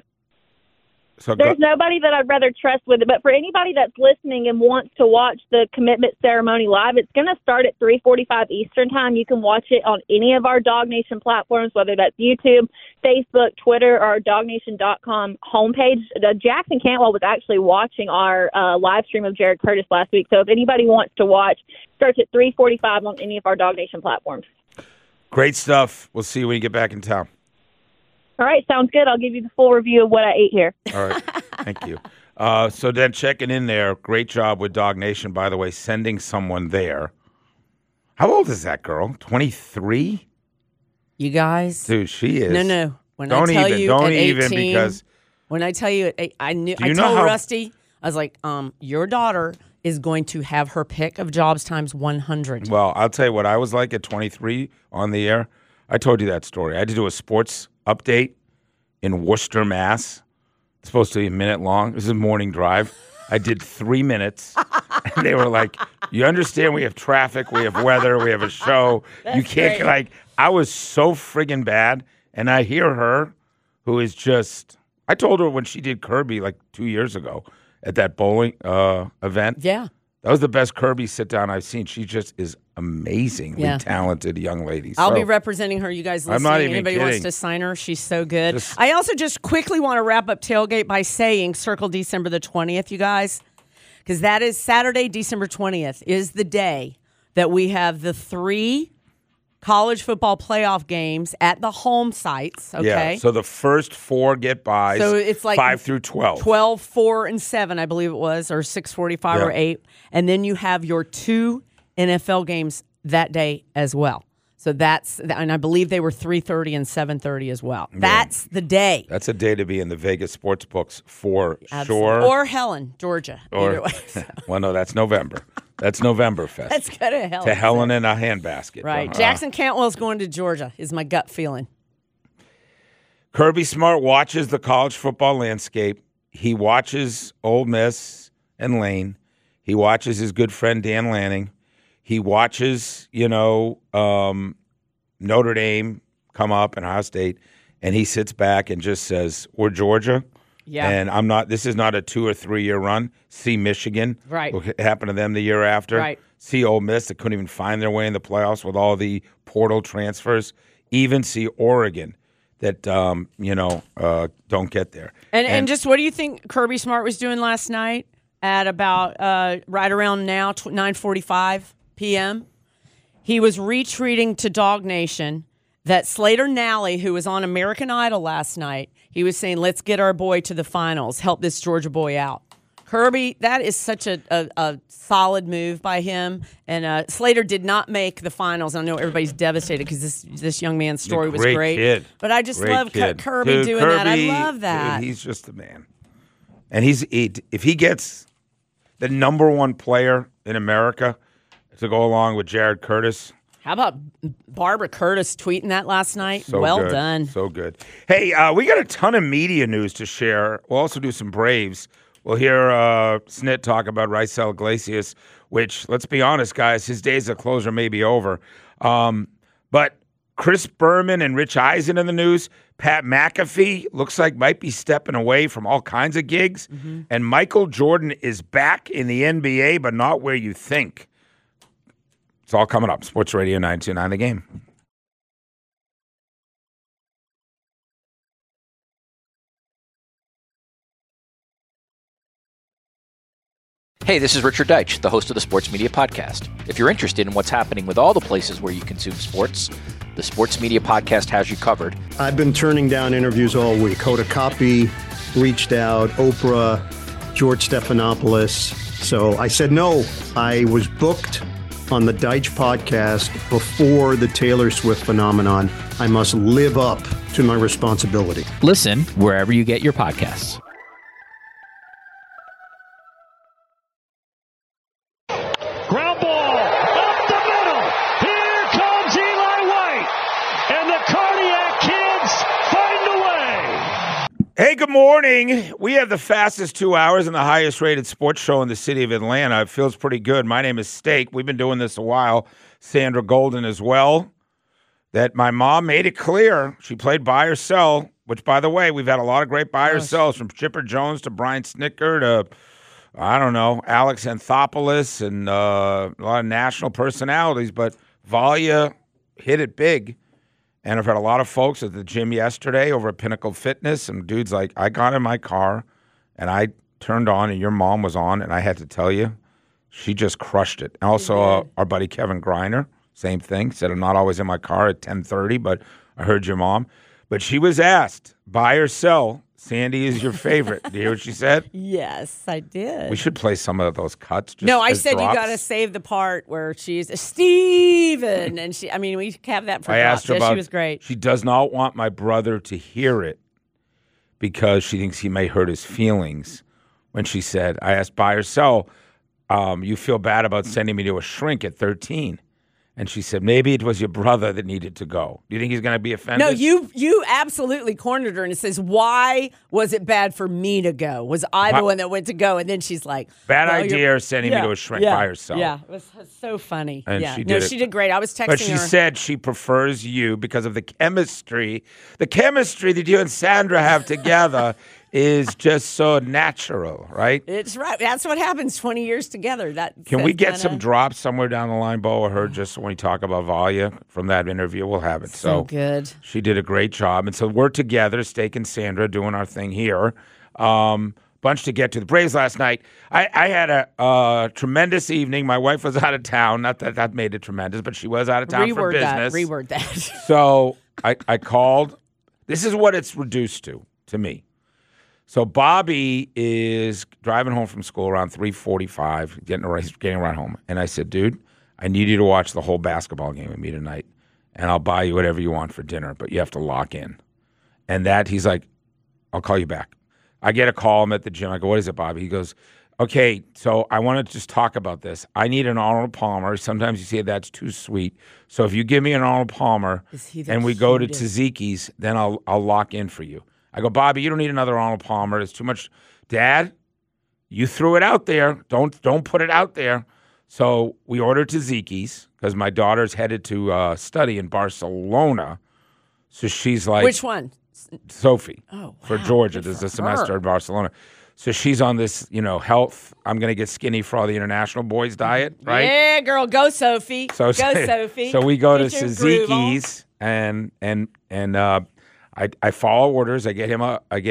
nobody that I'd rather trust with it. But for anybody that's listening and wants to watch the commitment ceremony live, it's going to start at 3:45 Eastern time. You can watch it on any of our Dog Nation platforms, whether that's YouTube, Facebook, Twitter, or our DogNation.com homepage. Jackson Cantwell was actually watching our live stream of Jared Curtis last week. So if anybody wants to watch, it starts at 3:45 on any of our Dog Nation platforms. Great stuff. We'll see you when you get back in town. All right, sounds good. I'll give you the full review of what I ate here. All right. Thank you. So then checking in there. Great job with Dog Nation, by the way, sending someone there. How old is that girl? 23? You guys? Dude, she is. No. When Don't I tell even. you Don't at even 18, because when I tell you, I knew. Do you I know told how- Rusty, I was like, your daughter is going to have her pick of jobs times 100. Well, I'll tell you what I was like at 23 on the air. I told you that story. I had to do a sports update in Worcester, Mass. It's supposed to be a minute long. This is a morning drive. I did 3 minutes. And they were like, you understand we have traffic, we have weather, we have a show. You can't, great. I was so friggin' bad. And I hear her, who is just, I told her when she did Kirby 2 years ago at that bowling event. Yeah. That was the best Kirby sit-down I've seen. She just is amazingly Yeah. talented young lady. I'll So, be representing her. You guys listening? I'm not even Anybody wants kidding. to sign her? She's so good. I also just quickly want to wrap up Tailgate by saying circle December the 20th, you guys, because that is Saturday, December 20th, is the day that we have the 3 college football playoff games at the home sites, okay? Yeah, so the first 4 get buys, So it's like 5 through 12. 12, 4, and 7, I believe it was, or 6:45 or Yeah. 8. And then you have your 2 NFL games that day as well. So and I believe they were 3:30 and 7:30 as well. That's the day. That's a day to be in the Vegas sports books for Absolutely. sure. Or Helen, Georgia. Either way. Well, no, that's November. That's Novemberfest. Let's go to Helen. To Helen in a handbasket. Right. Jackson Cantwell's going to Georgia, is my gut feeling. Kirby Smart watches the college football landscape. He watches Ole Miss and Lane. He watches his good friend Dan Lanning. He watches, Notre Dame come up and Ohio State, and he sits back and just says, "We're Georgia." Yeah. And this is not a 2 or 3 year run. See Michigan. Right. What happened to them the year after. Right. See Ole Miss that couldn't even find their way in the playoffs with all the portal transfers. Even see Oregon that, don't get there. And just what do you think Kirby Smart was doing last night at about right around now, 9:45 p.m.? He was retweeting to Dog Nation that Slater Nally, who was on American Idol last night, he was saying, let's get our boy to the finals, help this Georgia boy out. Kirby, that is such a solid move by him. And Slater did not make the finals. I know everybody's devastated because this young man's story was great. Kid. But I just Great love kid. Kirby Dude, doing that. I Kirby, love that. Dude, he's just the man. And if he gets the number 1 player in America to go along with Jared Curtis. How about Barbara Curtis tweeting that last night? So well good. done. So good. Hey, we got a ton of media news to share. We'll also do some Braves. We'll hear Snit talk about Raisel Iglesias, which, let's be honest, guys, his days as a closer may be over. But Chris Berman and Rich Eisen in the news. Pat McAfee looks like might be stepping away from all kinds of gigs. Mm-hmm. And Michael Jordan is back in the NBA, but not where you think. It's all coming up. Sports Radio 929 The Game. Hey, this is Richard Deitch, the host of the Sports Media Podcast. If you're interested in what's happening with all the places where you consume sports, the Sports Media Podcast has you covered. I've been turning down interviews all week. Hoda Kotb reached out, Oprah, George Stephanopoulos. So I said no. I was booked on the Deitch podcast before the Taylor Swift phenomenon. I must live up to my responsibility. Listen wherever you get your podcasts. Ground ball up the middle. Here comes Eli White. And the Cardiac Kids find a way. Hey, good morning. We have the fastest 2 hours and the highest rated sports show in the city of Atlanta. It feels pretty good. My name is Steak. We've been doing this a while. Sandra Golden as well. That my mom made it clear. She played buy or sell, which, by the way, we've had a lot of great buy or sells, from Chipper Jones to Brian Snicker to, I don't know, Alex Anthopoulos and a lot of national personalities. But Valia hit it big. And I've had a lot of folks at the gym yesterday over at Pinnacle Fitness, and dudes like, I got in my car and I turned on and your mom was on, and I had to tell you, she just crushed it. Also, our buddy Kevin Griner Same thing. Said, I'm not always in my car at 10:30, but I heard your mom. But she was asked, buy or sell, Sandy is your favorite. Do you hear what she said? Yes, I did. We should play some of those cuts. Just No, I as said drops. you got to save the part where she's Steven, and we have that for I drops. asked her Yeah, about. she was great. She does not want my brother to hear it because she thinks he may hurt his feelings. When she said, I asked, buy or sell, you feel bad about sending me to a shrink at 13. And she said, maybe it was your brother that needed to go. Do you think he's going to be offended? No, you absolutely cornered her, and it says, why was it bad for me to go? Was I the one that went to go? And then she's like, bad well, idea sending me to a shrink by herself. Yeah, it was so funny. And yeah. she did she did great. I was texting her. But she said she prefers you because of the chemistry. The chemistry that you and Sandra have together is just so natural, right? It's right. That's what happens 20 years together. Can we get some drops somewhere down the line, Bo, or her, just when we talk about Valia from that interview? We'll have it. So good. She did a great job. And so we're together, Steak and Sandra, doing our thing here. Bunch to get to. The Braves last night, I had a tremendous evening. My wife was out of town. Not that that made it tremendous, but she was out of town for business. Reword that. So I called. This is what it's reduced to me. So Bobby is driving home from school around 3:45, getting around home. And I said, dude, I need you to watch the whole basketball game with me tonight, and I'll buy you whatever you want for dinner, but you have to lock in. And he's like, I'll call you back. I get a call. I'm at the gym. I go, what is it, Bobby? He goes, okay, so I want to just talk about this. I need an Arnold Palmer. Sometimes you say that's too sweet. So if you give me an Arnold Palmer and we go to Tzatziki's, then I'll lock in for you. I go, Bobby, you don't need another Arnold Palmer. It's too much. Dad, you threw it out there. Don't put it out there. So we ordered Tzatziki's because my daughter's headed to study in Barcelona. So she's like, which one? Sophie. Oh, wow. For Georgia. Good There's for a semester her. in Barcelona. So she's on this, health. I'm going to get skinny for all the international boys diet, right? Yeah, girl, go Sophie. Go Sophie. So we go to Get your groove on. Tzatziki's and I follow orders. I get him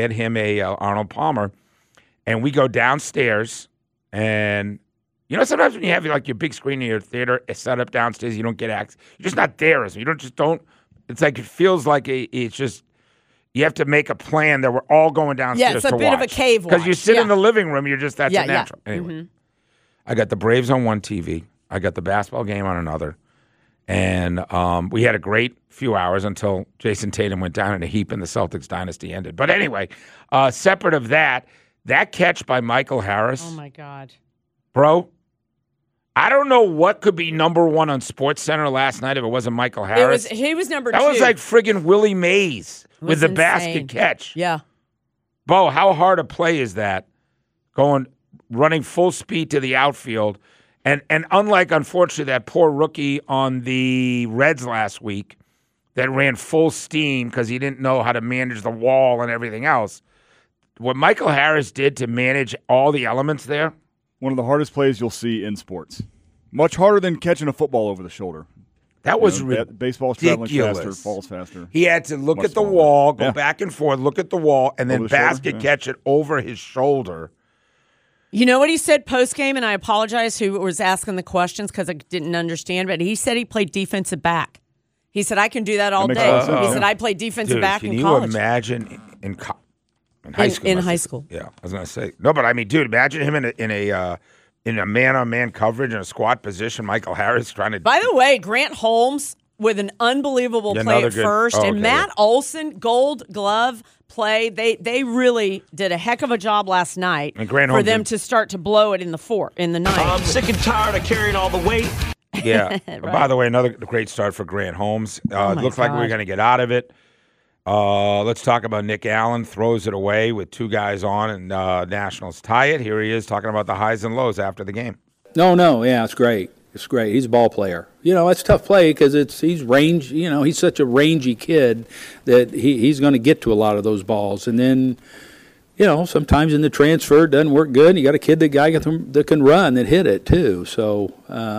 a Arnold Palmer, and we go downstairs. And sometimes when you have like your big screen in your theater set up downstairs, you don't get access. You're just not there. You don't. It's like it feels like it's just. You have to make a plan that we're all going downstairs. Yeah, it's a to bit of watch. a cave watch. Because you sit in the living room, that's a natural. Yeah. Anyway, Mm-hmm. I got the Braves on one TV. I got the basketball game on another. And we had a great few hours until Jason Tatum went down in a heap and the Celtics dynasty ended. But anyway, separate of that catch by Michael Harris. Oh, my God. Bro, I don't know what could be number one on SportsCenter last night if it wasn't Michael Harris. He was number two. That was like friggin' Willie Mays with the basket catch. Yeah. Bo, how hard a play is that? Running full speed to the outfield. And unlike, unfortunately, that poor rookie on the Reds last week that ran full steam because he didn't know how to manage the wall and everything else, what Michael Harris did to manage all the elements there. One of the hardest plays you'll see in sports. Much harder than catching a football over the shoulder. That was ridiculous. Baseball's traveling faster, falls faster. He had to look at the wall, go back and forth, look at the wall, and then basket catch it over his shoulder. You know what he said post-game, and I apologize who was asking the questions because I didn't understand, but he said he played defensive back. He said, I can do that all day. He said, I played defensive back in college. Can you imagine in high school? In high school. Yeah, I was going to say. No, but I mean, dude, imagine him in a man-on-man coverage in a squat position, Michael Harris trying to... By the way, Grant Holmes with an unbelievable play at first, and Matt Olson, Gold Glove play. They really did a heck of a job last night for them to start to blow it in the ninth. I'm sick and tired of carrying all the weight. Yeah. Right. By the way, another great start for Grant Holmes. It looks like we're going to get out of it. Let's talk about Nick Allen. Throws it away with two guys on, and Nationals tie it. Here he is talking about the highs and lows after the game. No, yeah, it's great. It's great. He's a ball player. It's a tough play because he's range. He's such a rangy kid that he's going to get to a lot of those balls. And then, sometimes in the transfer it doesn't work good. And you got a kid that can run that hit it too. So,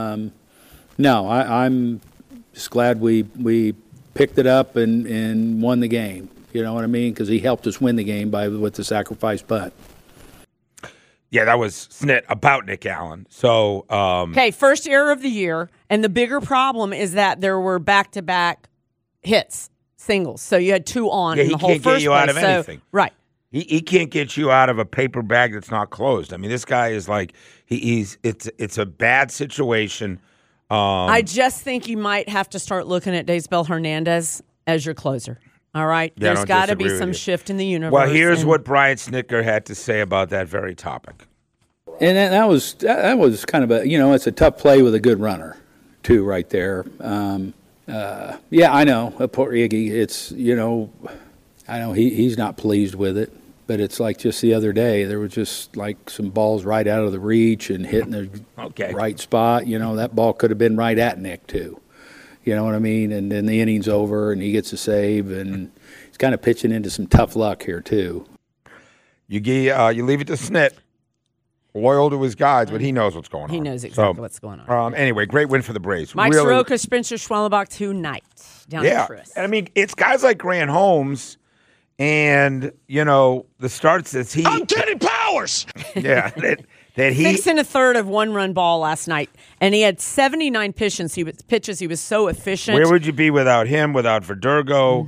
no, I'm just glad we picked it up and won the game. You know what I mean? Because he helped us win the game with the sacrifice bunt. Yeah, that was Snit about Nick Allen. So, okay, first error of the year, and the bigger problem is that there were back-to-back hits, singles. So you had 2 on in the whole first place. He can't get you out of anything. Right. He can't get you out of a paper bag that's not closed. I mean, this guy is like it's a bad situation. I just think you might have to start looking at Daysbel Hernandez as your closer. All right? Yeah, there's got to be some shift in the universe. Well, here's what Brian Snitker had to say about that very topic. And that was kind of it's a tough play with a good runner, too, right there. Yeah, I know. Poor Iggy, it's, I know he's not pleased with it, but it's like just the other day, there was just like some balls right out of the reach and hitting the right spot. That ball could have been right at Nick, too. You know what I mean? And then the inning's over, and he gets a save, and he's kind of pitching into some tough luck here, too. You leave it to Snit, loyal to his guys, but he knows what's going on. He knows exactly what's going on. Anyway, great win for the Braves. Mike Soroka, Spencer Schwellenbach tonight down in Chris. And I mean, it's guys like Grant Holmes and, the starts that he... I'm Teddy Powers! Yeah, that he... 6 1/3 of 1-run ball last night, and he had 79 pitches. He was so efficient. Where would you be without him, without Verdugo,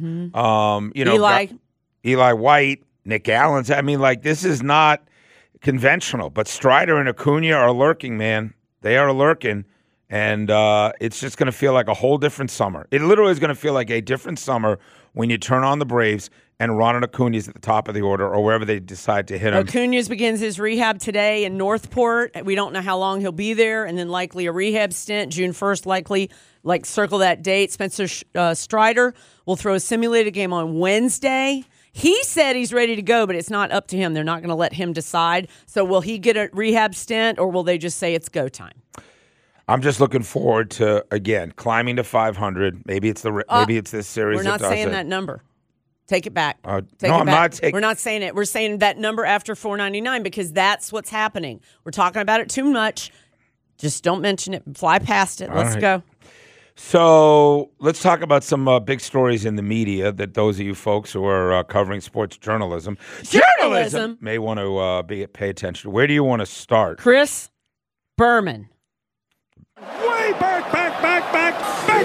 Eli White, Nick Allen? I mean, this is not conventional, but Strider and Acuna are lurking, man. They are lurking, and it's just going to feel like a whole different summer. It literally is going to feel like a different summer when you turn on the Braves and Ronald Acuna's at the top of the order or wherever they decide to hit him. Acuna's begins his rehab today in Northport. We don't know how long he'll be there, and then likely a rehab stint, June 1st, likely, circle that date. Spencer Strider will throw a simulated game on Wednesday. He said he's ready to go, but it's not up to him. They're not going to let him decide. So will he get a rehab stint, or will they just say it's go time? I'm just looking forward to, again, climbing to 500. Maybe it's this series. We're not saying that number. Take it back. I'm not taking. We're not saying it. We're saying that number after 499 because that's what's happening. We're talking about it too much. Just don't mention it. Fly past it. Let's go. So let's talk about some big stories in the media that those of you folks who are covering sports journalism may want to pay attention to. Where do you want to start? Chris Berman. Way back, way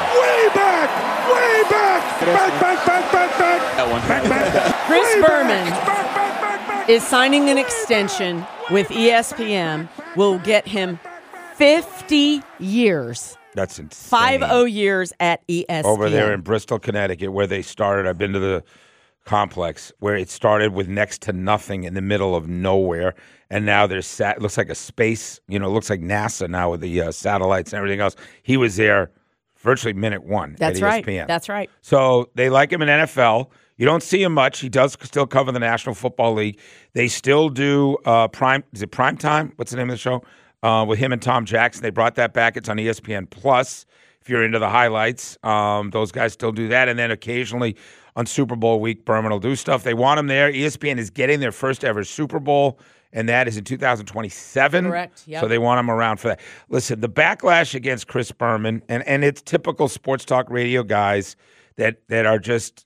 back. Chris Berman is signing an extension with ESPN. Will get him 50 years. That's insane. 50 years at ESPN. Over there in Bristol, Connecticut, where they started. I've been to the complex where it started with next to nothing in the middle of nowhere. And now there's it looks like a space, looks like NASA now with the satellites and everything else. He was there virtually minute one at ESPN. That's right. So they like him in NFL. You don't see him much. He does still cover the National Football League. They still do Prime Time? What's the name of the show? With him and Tom Jackson. They brought that back. It's on ESPN Plus. If you're into the highlights, those guys still do that. And then occasionally on Super Bowl week, Berman will do stuff. They want him there. ESPN is getting their first ever Super Bowl, and that is in 2027. Correct. Yep. So they want him around for that. Listen, the backlash against Chris Berman, and it's typical sports talk radio guys that are just,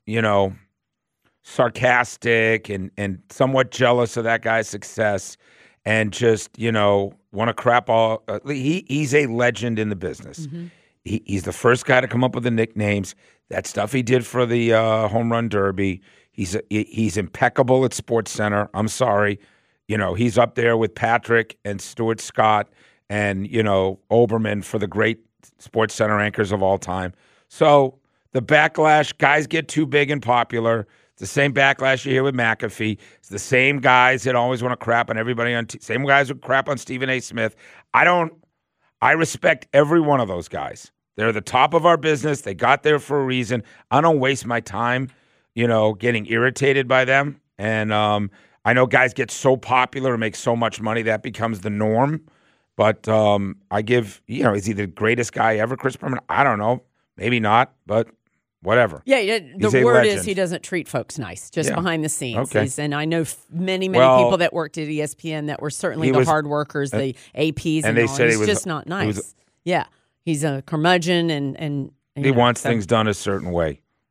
sarcastic and somewhat jealous of that guy's success and just, want to crap all. He's a legend in the business. Mm-hmm. He's the first guy to come up with the nicknames. That stuff he did for the home run derby. He's impeccable at SportsCenter. I'm sorry. He's up there with Patrick and Stuart Scott and, Oberman for the great SportsCenter anchors of all time. So the backlash, guys get too big and popular. It's the same backlash you hear with McAfee. It's the same guys that always want to crap on everybody same guys who crap on Stephen A. Smith. I respect every one of those guys. They're the top of our business. They got there for a reason. I don't waste my time, getting irritated by them. And I know guys get so popular and make so much money that becomes the norm. But I give, is he the greatest guy ever, Chris Berman? I don't know. Maybe not, but whatever. Yeah, the word is he doesn't treat folks nice, just behind the scenes. Okay. And I know many people that worked at ESPN that were certainly the hard workers, the APs, and they all. said He's just not nice. He's a curmudgeon, and he wants things done a certain way.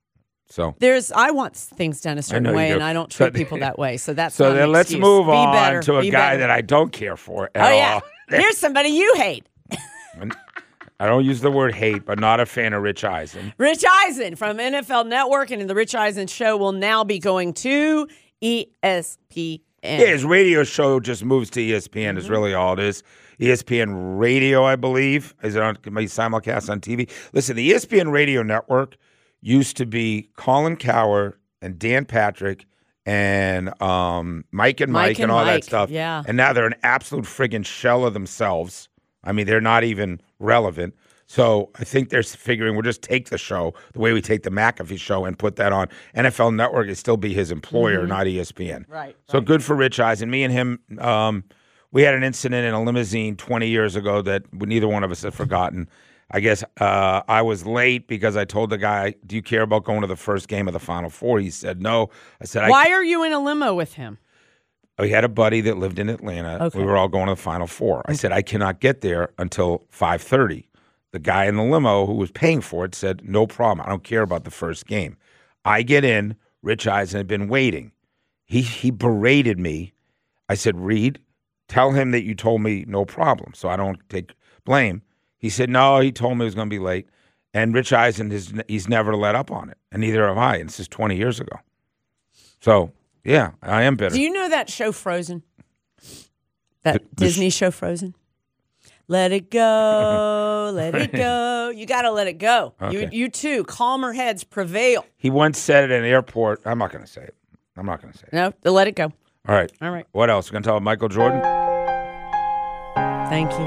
So I want things done a certain way, and I don't treat people that way. So that's so not then an let's excuse. move Be on better. to a Be guy better. that I don't care for at Oh yeah, all. here's somebody you hate. I don't use the word hate, but not a fan of Rich Eisen. Rich Eisen from NFL Network and the Rich Eisen Show will now be going to ESPN. Yeah, his radio show just moves to ESPN is really all it is. ESPN Radio, I believe, is it on simulcast on TV? Listen, the ESPN Radio Network used to be Colin Cowherd and Dan Patrick and Mike and Mike and all that stuff. Yeah. And now they're an absolute friggin' shell of themselves. I mean, they're not even relevant. So I think they're figuring we'll just take the show the way we take the McAfee show and put that on. NFL Network is still be his employer, not ESPN. Right. So good for Rich Eisen. Me and him, we had an incident in a limousine 20 years ago that neither one of us have forgotten. I guess I was late because I told the guy, do you care about going to the first game of the Final Four? He said no. I said, Why are you in a limo with him? We had a buddy that lived in Atlanta. Okay. We were all going to the Final Four. I said, I cannot get there until 5:30. The guy in the limo who was paying for it said, no problem. I don't care about the first game. I get in. Rich Eisen had been waiting. He berated me. I said, Reed, tell him that you told me no problem so I don't take blame. He said, no, he told me he was going to be late. And Rich Eisen, he's never let up on it. And neither have I. And this is 20 years ago. So, yeah, I am bitter. Do you know that show Frozen? That Disney show Frozen? Let it go, let it go. You got to let it go. Okay. You too. Calmer heads prevail. He once said at an airport, I'm not going to say it. No, let it go. All right. All right. What else? We're going to tell Michael Jordan? Thank you.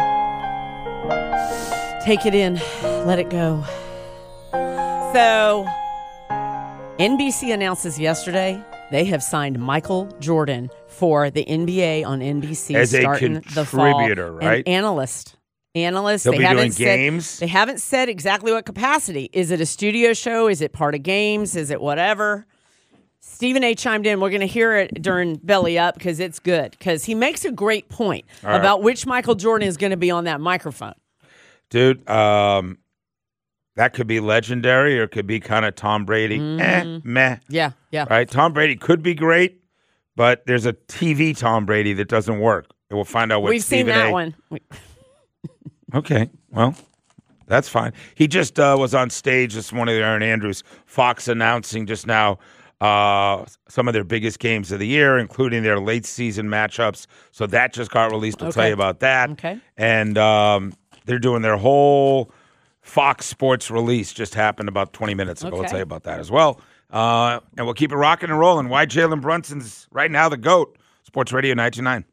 Take it in. Let it go. So, NBC announces yesterday they have signed Michael Jordan for the NBA on NBC As a starting the fall. contributor, right? An analyst. He'll They be haven't doing said, games? They haven't said exactly what capacity. Is it a studio show? Is it part of games? Is it whatever? Stephen A. chimed in. We're going to hear it during Belly Up because it's good. Because he makes a great point right. about which Michael Jordan is going to be on that microphone. Dude, that could be legendary or it could be kind of Tom Brady. Meh. Yeah. Right? Tom Brady could be great, but there's a TV Tom Brady that doesn't work. And we'll find out what We've seen Stephen that A. one. Okay, well, that's fine. He just was on stage this morning with Aaron Andrews, Fox announcing just now some of their biggest games of the year, including their late season matchups. So that just got released. We'll tell you about that. Okay. And they're doing their whole Fox Sports release just happened about 20 minutes ago. We'll Okay. tell you about that as well. And we'll keep it rocking and rolling. Why Jalen Brunson's right now the GOAT. Sports Radio 929.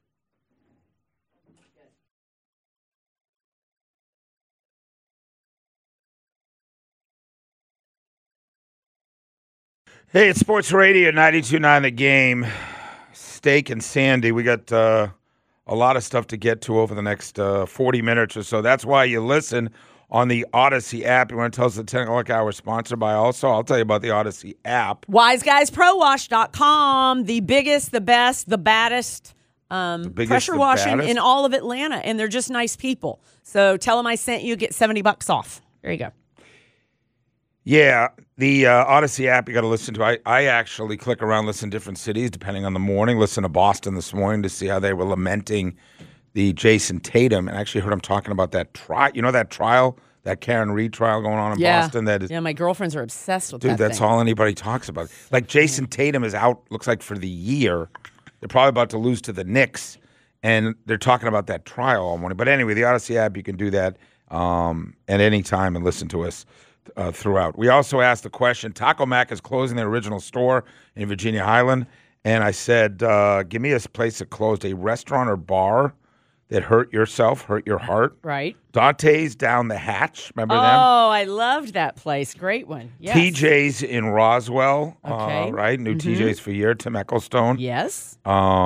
Hey, it's Sports Radio 92.9 The Game. Steak and Sandy. We got a lot of stuff to get to over the next 40 minutes or so. That's why you listen on the Odyssey app. You want to tell us the 10 o'clock hour sponsored by also? I'll tell you about the Odyssey app. WiseGuysProWash.com, the biggest, the best, the baddest biggest, pressure the washing baddest? in all of Atlanta. And they're just nice people. So tell them I sent you, get $70 off. There you go. Yeah, the Odyssey app you got to listen to. I actually click around, listen to different cities depending on the morning. Listen to Boston this morning to see how they were lamenting the Jason Tatum. And I actually heard him talking about that trial. You know that trial, that Karen Reed trial going on in Boston? That is, Yeah, my girlfriends are obsessed with dude, that that's thing. all anybody talks about. Like Jason Tatum is out, looks like for the year. They're probably about to lose to the Knicks. And they're talking about that trial all morning. But anyway, the Odyssey app, you can do that at any time and listen to us throughout. We also asked the question, Taco Mac is closing their original store in Virginia Highland. And I said, give me a place that closed, a restaurant or bar that hurt yourself, hurt your heart. Right. Dante's down the hatch. Remember them? Oh, I loved that place. Great one. Yes. TJ's in Roswell. Okay. Right? New TJ's for a year. Tim Ecclestone. Yes.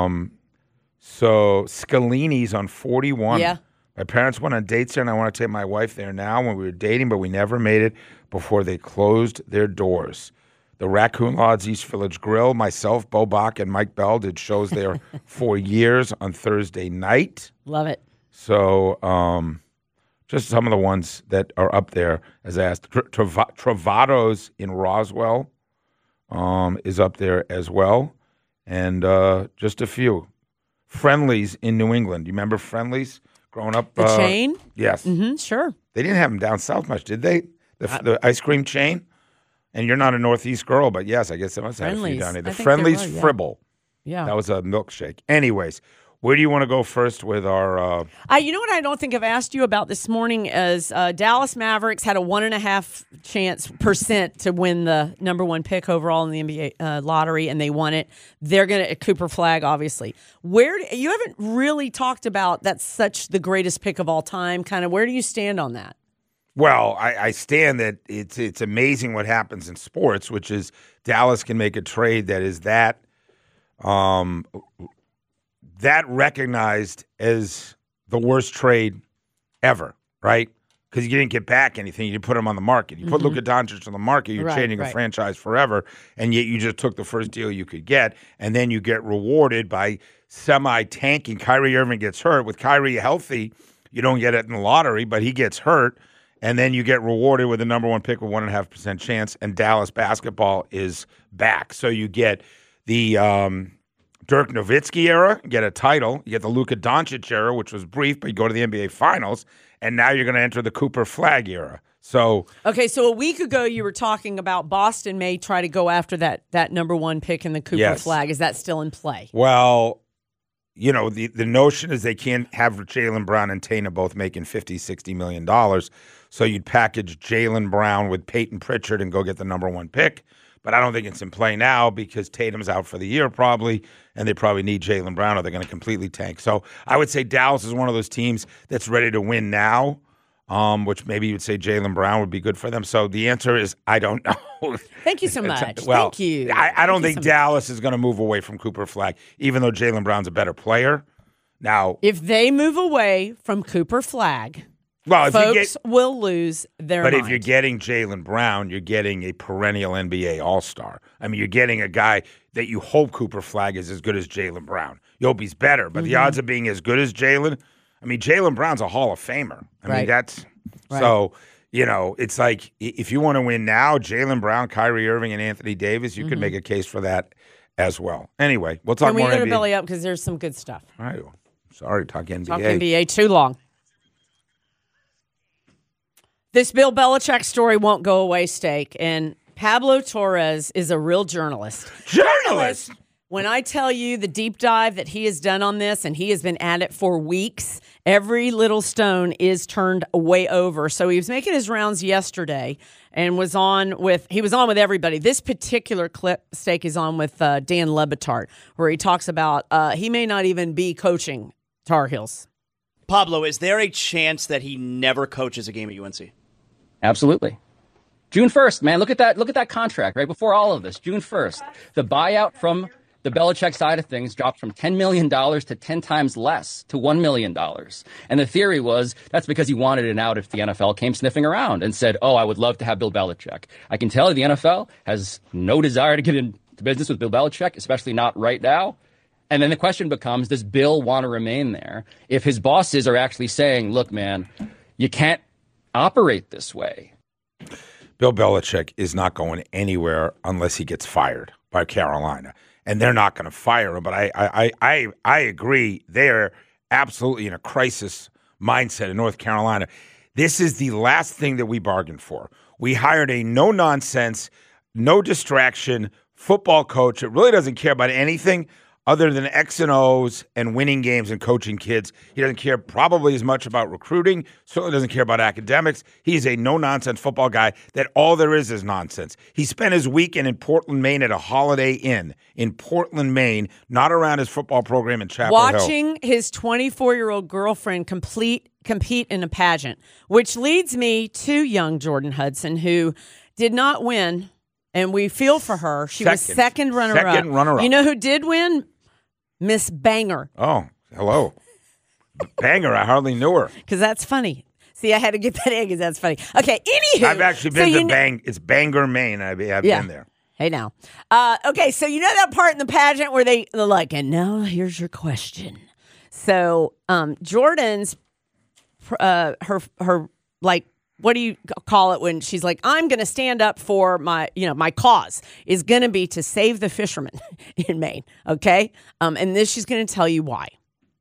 So Scalini's on 41. Yeah. My parents went on dates there, and I want to take my wife there now when we were dating, but we never made it before they closed their doors. The Raccoon Lodge East Village Grill, myself, Bo Bach, and Mike Bell did shows there for years on Thursday night. Love it. So just some of the ones that are up there, as I asked. Travato's in Roswell. is up there as well. And just a few. Friendlies in New England. You remember Friendlies growing up? The chain? Yes. Mm-hmm, sure. They didn't have them down south much, did they? The ice cream chain? And you're not a Northeast girl, but yes, I guess they must have a few down here. The Friendlies Fribble. Yeah. That was a milkshake. Anyways, where do you want to go first with our... you know what I don't think I've asked you about this morning is Dallas Mavericks had a 1.5% to win the number one pick overall in the NBA lottery, and they won it. They're going to Cooper Flagg, obviously. You haven't really talked about that's such the greatest pick of all time. Kind of where do you stand on that? Well, I stand that it's amazing what happens in sports, which is Dallas can make a trade that is that recognized as the worst trade ever, right? Because you didn't get back anything. You put him on the market. You put Luka Doncic on the market, you're changing a franchise forever, and yet you just took the first deal you could get, and then you get rewarded by semi-tanking. Kyrie Irving gets hurt. With Kyrie healthy, you don't get it in the lottery, but he gets hurt. And then you get rewarded with the number one pick with 1.5% chance, and Dallas basketball is back. So you get the Dirk Nowitzki era, you get a title. You get the Luka Doncic era, which was brief, but you go to the NBA Finals, and now you're going to enter the Cooper Flagg era. So a week ago you were talking about Boston may try to go after that number one pick in the Cooper Flagg. Is that still in play? Well, you know, the notion is they can't have Jaylen Brown and Tatum both making $50, $60 million. So you'd package Jaylen Brown with Peyton Pritchard and go get the number one pick. But I don't think it's in play now because Tatum's out for the year probably, and they probably need Jaylen Brown or they're going to completely tank. So I would say Dallas is one of those teams that's ready to win now, which maybe you would say Jaylen Brown would be good for them. So the answer is I don't know. Thank you so much. Well, Thank you. I don't think Dallas is going to move away from Cooper Flagg, even though Jaylen Brown's a better player. Now, if they move away from Cooper Flagg, folks will lose their mind. But if you're getting Jaylen Brown, you're getting a perennial NBA All-Star. I mean, you're getting a guy that you hope Cooper Flagg is as good as Jaylen Brown. You hope he's better, but the odds of being as good as Jaylen, I mean, Jaylen Brown's a Hall of Famer. I mean, that's so, you know, it's like if you want to win now, Jaylen Brown, Kyrie Irving, and Anthony Davis, you could make a case for that as well. Anyway, we'll talk more NBA. Can we go to Belly Up because there's some good stuff. All right. Sorry, talk NBA. Talk NBA too long. This Bill Belichick story won't go away, Steak, and Pablo Torres is a real journalist. Journalist? When I tell you the deep dive that he has done on this, and he has been at it for weeks, every little stone is turned way over. So he was making his rounds yesterday and was on with everybody. This particular clip, Steak, is on with Dan Le Batard, where he talks about he may not even be coaching Tar Heels. Pablo, is there a chance that he never coaches a game at UNC? Absolutely. June 1st, man. Look at that contract right before all of this. June 1st. The buyout from the Belichick side of things dropped from $10 million to 10 times less to $1 million. And the theory was that's because he wanted an out if the NFL came sniffing around and said, oh, I would love to have Bill Belichick. I can tell you the NFL has no desire to get into business with Bill Belichick, especially not right now. And then the question becomes, does Bill want to remain there if his bosses are actually saying, look, man, you can't operate this way? Bill Belichick is not going anywhere unless he gets fired by Carolina. And they're not going to fire him. But I agree. They're absolutely in a crisis mindset in North Carolina. This is the last thing that we bargained for. We hired a no-nonsense, no distraction football coach that really doesn't care about anything other than X and O's and winning games and coaching kids. He doesn't care probably as much about recruiting, certainly doesn't care about academics. He's a no-nonsense football guy that all there is nonsense. He spent his weekend in Portland, Maine at a Holiday Inn in Portland, Maine, not around his football program in Chapel Hill. Watching his 24-year-old girlfriend compete in a pageant, which leads me to young Jordan Hudson, who did not win, and we feel for her. She was second runner-up. You know who did win? Miss Banger. Oh, hello. Banger, I hardly knew her. Because that's funny. See, I had to get that in because that's funny. Okay, anywho. I've actually been to it's Bangor, Maine. I've been there. Hey, now. Okay, so you know that part in the pageant where they're like, and now here's your question. So Jordan's, her like what do you call it when she's like, I'm going to stand up for my cause is going to be to save the fishermen in Maine. Okay. And this, she's going to tell you why.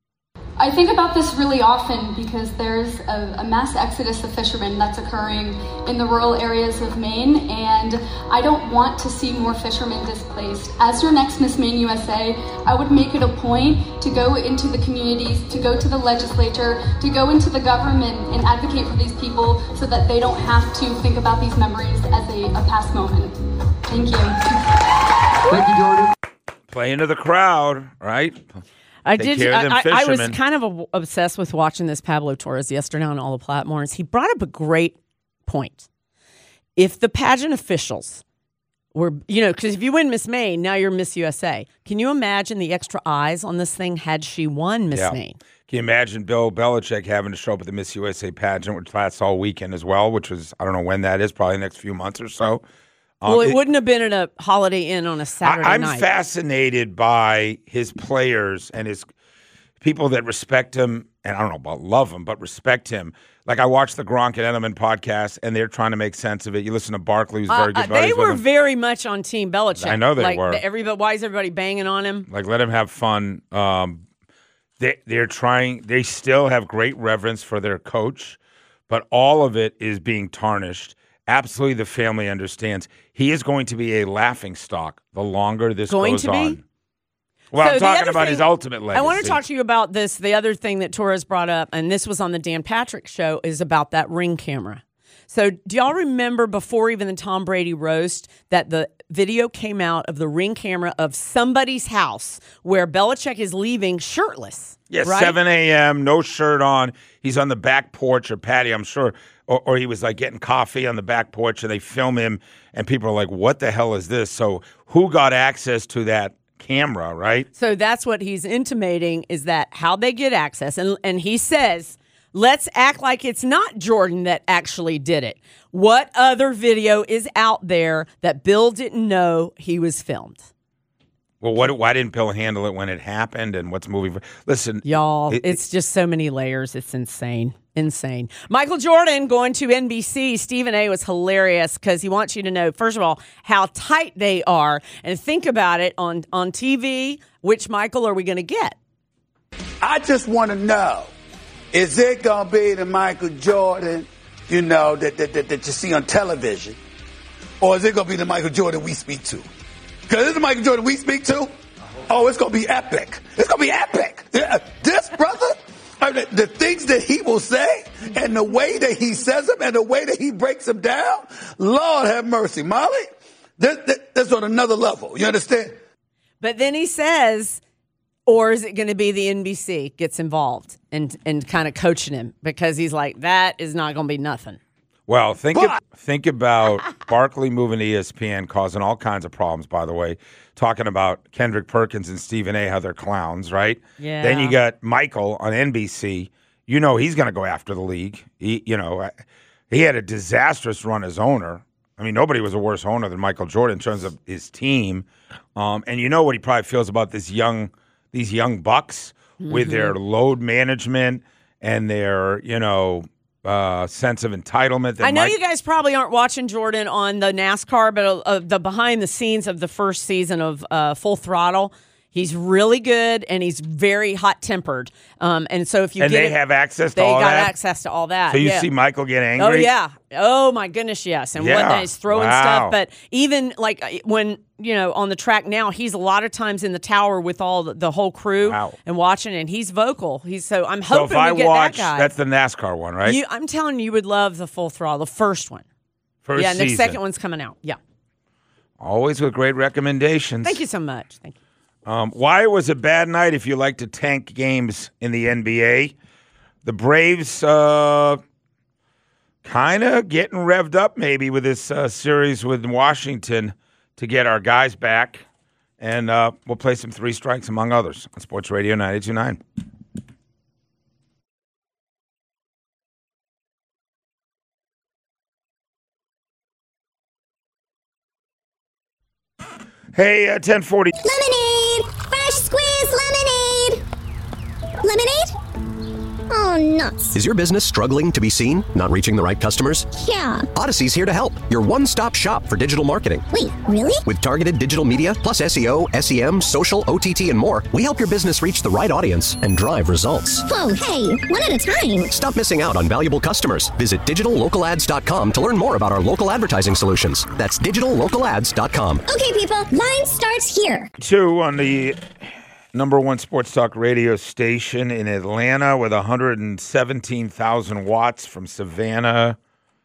I think about this really often because there's a mass exodus of fishermen that's occurring in the rural areas of Maine, and I don't want to see more fishermen displaced. As your next Miss Maine USA, I would make it a point to go into the communities, to go to the legislature, to go into the government and advocate for these people so that they don't have to think about these memories as a past moment. Thank you. Thank you, Jordan. Play into the crowd, right? I was kind of obsessed with watching this Pablo Torres yesterday on all the platforms. He brought up a great point. If the pageant officials were, because if you win Miss Maine, now you're Miss USA. Can you imagine the extra eyes on this thing had she won Miss Maine? Can you imagine Bill Belichick having to show up at the Miss USA pageant, which lasts all weekend as well, which was, I don't know when that is, probably the next few months or so. Well, it wouldn't have been at a Holiday Inn on a Saturday night. I'm fascinated by his players and his people that respect him, and I don't know about love him, but respect him. Like I watched the Gronk and Edelman podcast, and they're trying to make sense of it. You listen to Barkley, who's very good buddies They were with him. very much on Team Belichick. I know they were. Why is everybody banging on him? Like, let him have fun. They're trying. They still have great reverence for their coach, but all of it is being tarnished. Absolutely, the family understands. He is going to be a laughingstock the longer this goes on. Well, so I'm talking about his ultimate legacy. I want to talk to you about this. The other thing that Torres brought up, and this was on the Dan Patrick show, is about that Ring camera. So do y'all remember before even the Tom Brady roast that the video came out of the Ring camera of somebody's house where Belichick is leaving shirtless? Yes, right? 7 a.m., no shirt on. He's on the back porch or patio, I'm sure. Or he was like getting coffee on the back porch, and they film him, and people are like, what the hell is this? So who got access to that camera, right? So that's what he's intimating, is that how they get access. And he says, let's act like it's not Jordan that actually did it. What other video is out there that Bill didn't know he was filmed? Well, why didn't Bill handle it when it happened, and what's moving? Listen, y'all, it's just so many layers. It's insane. Insane. Michael Jordan going to NBC. Stephen A. was hilarious because he wants you to know, first of all, how tight they are. And think about it on TV, which Michael are we going to get? I just want to know, is it going to be the Michael Jordan, that you see on television? Or is it going to be the Michael Jordan we speak to? Because this is the Michael Jordan we speak to. Oh, it's going to be epic. It's going to be epic. This brother, the things that he will say and the way that he says them and the way that he breaks them down, Lord have mercy. Molly, that's on another level. You understand? But then he says, or is it going to be the NBC gets involved and kind of coaching him? Because he's like, that is not going to be nothing. Well, think about Barkley moving to ESPN, causing all kinds of problems, by the way, talking about Kendrick Perkins and Stephen A., how they're clowns, right? Yeah. Then you got Michael on NBC. You know he's going to go after the league. He had a disastrous run as owner. I mean, nobody was a worse owner than Michael Jordan in terms of his team. And you know what he probably feels about these young bucks with their load management and their, sense of entitlement. I know you guys probably aren't watching Jordan on the NASCAR, but the behind the scenes of the first season of Full Throttle, he's really good and he's very hot tempered. And so if you they have access to all that, they got access to all that. So you see Michael get angry. Oh yeah. Oh my goodness, yes. And one night he's throwing stuff, but even like when on the track now, he's a lot of times in the tower with all the whole crew and watching, and he's vocal. I'm hoping so if I we get watch, that guy. That's the NASCAR one, right? I'm telling you would love the Full Throttle, the first one. First season. The second one's coming out. Yeah. Always with great recommendations. Thank you so much. Thank you. Why it was a bad night if you like to tank games in the NBA? The Braves kind of getting revved up maybe with this series with Washington to get our guys back. And we'll play some Three Strikes, among others, on Sports Radio 92.9. Hey, 1040. Lemonade! Fresh squeezed lemonade! Lemonade? Oh nuts. Is your business struggling to be seen? Not reaching the right customers? Yeah. Odyssey's here to help. Your one-stop shop for digital marketing. Wait, really? With targeted digital media, plus SEO, SEM, social, OTT, and more, we help your business reach the right audience and drive results. Whoa, hey, one at a time. Stop missing out on valuable customers. Visit digitallocalads.com to learn more about our local advertising solutions. That's digitallocalads.com. Okay, people, line starts here. 2 on the number one sports talk radio station in Atlanta with 117,000 watts from Savannah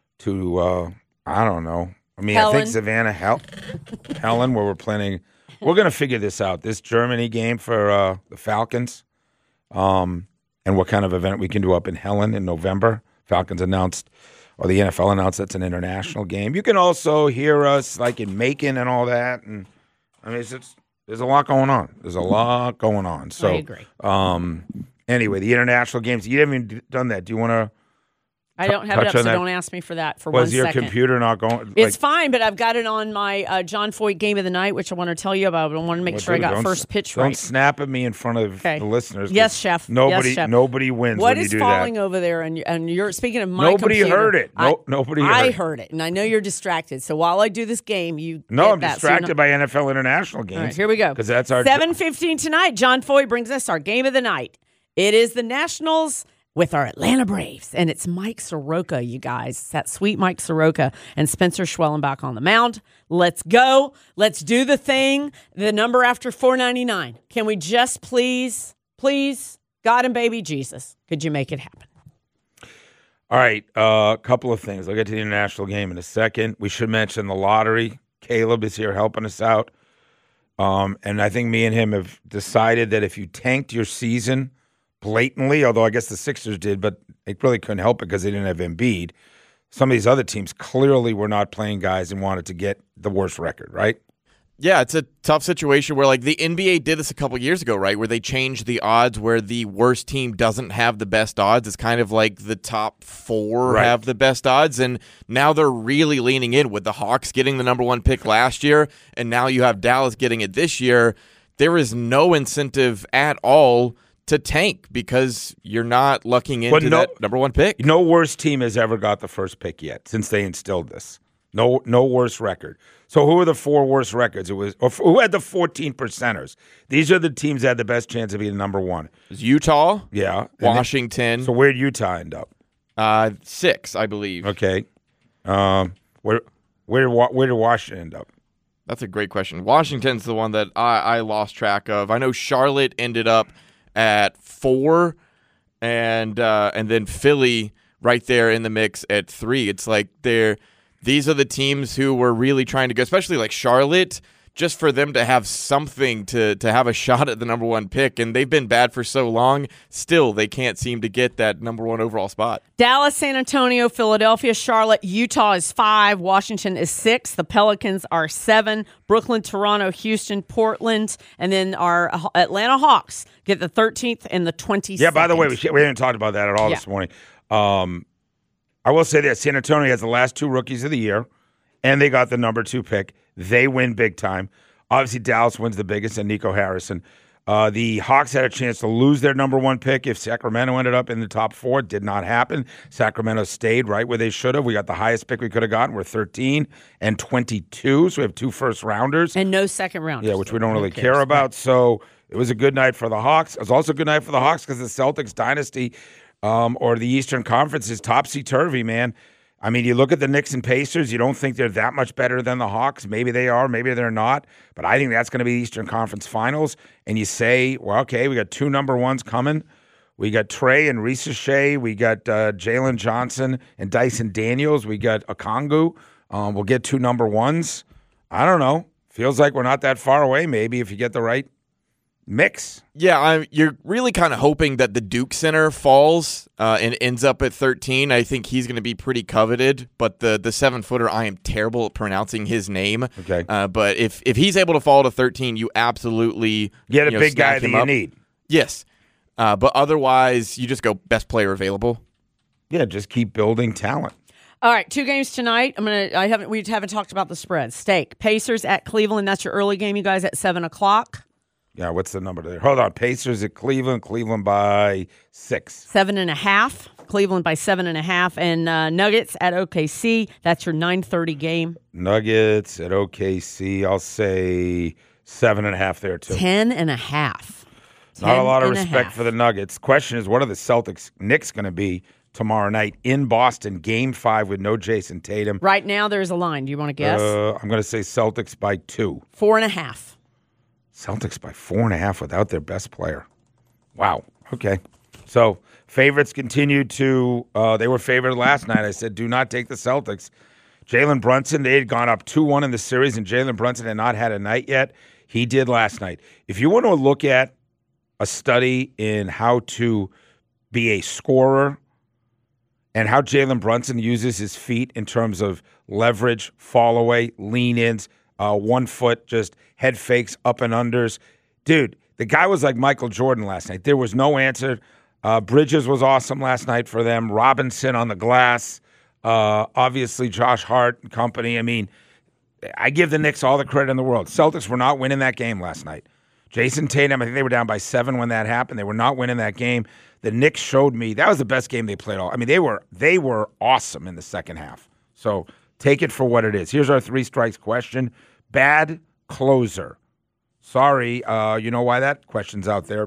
to, I don't know. I mean, Helen. I think Savannah, Helen, where we're planning. We're going to figure this out. This Germany game for the Falcons and what kind of event we can do up in Helen in November. Falcons announced, or the NFL announced that's an international game. You can also hear us like in Macon and all that. And I mean, there's a lot going on. So, I agree. Anyway, the international games. You haven't even done that. Do you want to? I don't have it up, so don't ask me for that for 1 second. Was your computer not going? It's fine, but I've got it on my John Foyt Game of the Night, which I want to tell you about. But I want to make sure I got first pitch right. Don't snap at me in front of the listeners. Yes, Chef. Nobody wins what when you do that. What is falling over there? And you're speaking of my Nobody computer. heard it. Nobody heard it. I heard it, and I know you're distracted. So while I do this game, I'm distracted by NFL international games. All right, here we go. Because that's our 7:15 tonight. John Foyt brings us our Game of the Night. It is the Nationals with our Atlanta Braves. And it's Mike Soroka, you guys. It's that sweet Mike Soroka and Spencer Schwellenbach on the mound. Let's go. Let's do the thing. The number after 499. Can we just please, God and baby Jesus, could you make it happen? All right. A couple of things. I'll get to the international game in a second. We should mention the lottery. Caleb is here helping us out. And I think me and him have decided that if you tanked your season blatantly, although I guess the Sixers did, but they really couldn't help it because they didn't have Embiid. Some of these other teams clearly were not playing guys and wanted to get the worst record, right? Yeah, it's a tough situation where, like, the NBA did this a couple years ago, right, where they changed the odds where the worst team doesn't have the best odds. It's kind of like the top 4 have the best odds, and now they're really leaning in with the Hawks getting the number 1 pick last year, and now you have Dallas getting it this year. There is no incentive at all to tank because you're not lucking into that number 1 pick. No worse team has ever got the first pick yet since they instilled this. No worse record. So who are the 4 worst records? Who had the 14 percenters? These are the teams that had the best chance of being number 1. It was Utah. Yeah. Washington. So where'd Utah end up? 6, I believe. Okay. Where did Washington end up? That's a great question. Washington's the one that I lost track of. I know Charlotte ended up at 4, and then Philly right there in the mix at 3. It's like these are the teams who were really trying to go, especially like Charlotte, just for them to have something to have a shot at the number 1 pick. And they've been bad for so long. Still, they can't seem to get that number 1 overall spot. Dallas, San Antonio, Philadelphia, Charlotte, Utah is 5. Washington is 6. The Pelicans are 7. Brooklyn, Toronto, Houston, Portland, and then our Atlanta Hawks get the 13th and the 22nd. Yeah, by the way, we haven't talked about that at all this morning. I will say this. San Antonio has the last 2 rookies of the year, and they got the number 2 pick. They win big time. Obviously, Dallas wins the biggest, and Nico Harrison. The Hawks had a chance to lose their number 1 pick if Sacramento ended up in the top 4. It did not happen. Sacramento stayed right where they should have. We got the highest pick we could have gotten. We're 13 and 22, so we have 2 first-rounders. And no second-rounders. Yeah, which we don't really care about. So it was a good night for the Hawks. It was also a good night for the Hawks because the Celtics dynasty or the Eastern Conference is topsy-turvy, man. I mean, you look at the Knicks and Pacers, you don't think they're that much better than the Hawks. Maybe they are, maybe they're not. But I think that's going to be the Eastern Conference Finals. And you say, well, okay, we got 2 number 1s coming. We got Trey and Reese Shea. We got Jalen Johnson and Dyson Daniels. We got Okongwu. We'll get 2 number 1s. I don't know. Feels like we're not that far away, maybe, if you get the right mix. Yeah, you're really kind of hoping that the Duke center falls and ends up at 13. I think he's going to be pretty coveted, but the 7-footer, I am terrible at pronouncing his name. Okay. But if he's able to fall to 13, you absolutely get a big guy that you need. Yes. But otherwise, you just go best player available. Yeah, just keep building talent. All right, 2 games tonight. We haven't talked about the spread. Pacers at Cleveland. That's your early game, you guys, at 7:00. Yeah, what's the number there? Hold on. Pacers at Cleveland. Cleveland by 6. 7.5. Cleveland by 7.5. And Nuggets at OKC. That's your 9:30 game. Nuggets at OKC. I'll say 7.5 there, too. 10.5. Not a lot of respect for the Nuggets. Question is, what are the Celtics Knicks going to be tomorrow night in Boston? Game 5 with no Jason Tatum. Right now, there's a line. Do you want to guess? I'm going to say Celtics by 2. 4.5. Celtics by 4.5 without their best player. Wow. Okay. So favorites continue to, they were favored last night. I said, do not take the Celtics. Jalen Brunson, they had gone up 2-1 in the series, and Jalen Brunson had not had a night yet. He did last night. If you want to look at a study in how to be a scorer and how Jalen Brunson uses his feet in terms of leverage, fall away, lean-ins, 1 foot, just head fakes, up and unders. Dude, the guy was like Michael Jordan last night. There was no answer. Bridges was awesome last night for them. Robinson on the glass. Obviously, Josh Hart and company. I mean, I give the Knicks all the credit in the world. Celtics were not winning that game last night. Jason Tatum, I think they were down by 7 when that happened. They were not winning that game. The Knicks showed me that was the best game they played all. I mean, they were awesome in the second half. So take it for what it is. Here's our 3 strikes question. Bad closer. Sorry, you know why that question's out there.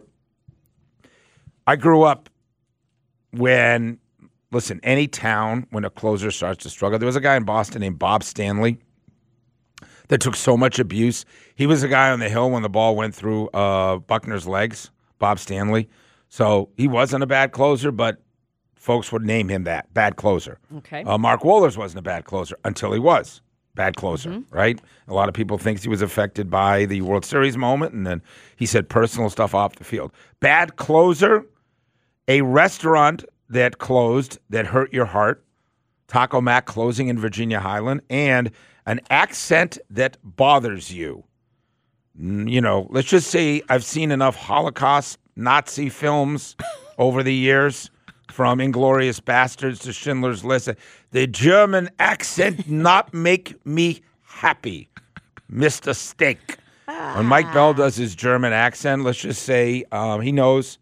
I grew up when, listen, any town when a closer starts to struggle. There was a guy in Boston named Bob Stanley that took so much abuse. He was the guy on the hill when the ball went through Buckner's legs, Bob Stanley. So he wasn't a bad closer, but folks would name him that, bad closer. Okay. Mark Wohlers wasn't a bad closer until he was. Bad closer, right? A lot of people think he was affected by the World Series moment, and then he said personal stuff off the field. Bad closer, a restaurant that closed that hurt your heart, Taco Mac closing in Virginia Highland, and an accent that bothers you. You know, let's just say I've seen enough Holocaust Nazi films over the years, from Inglourious Bastards to Schindler's List. The German accent not make me happy, Mr. Steak. When Mike Bell does his German accent, let's just say he knows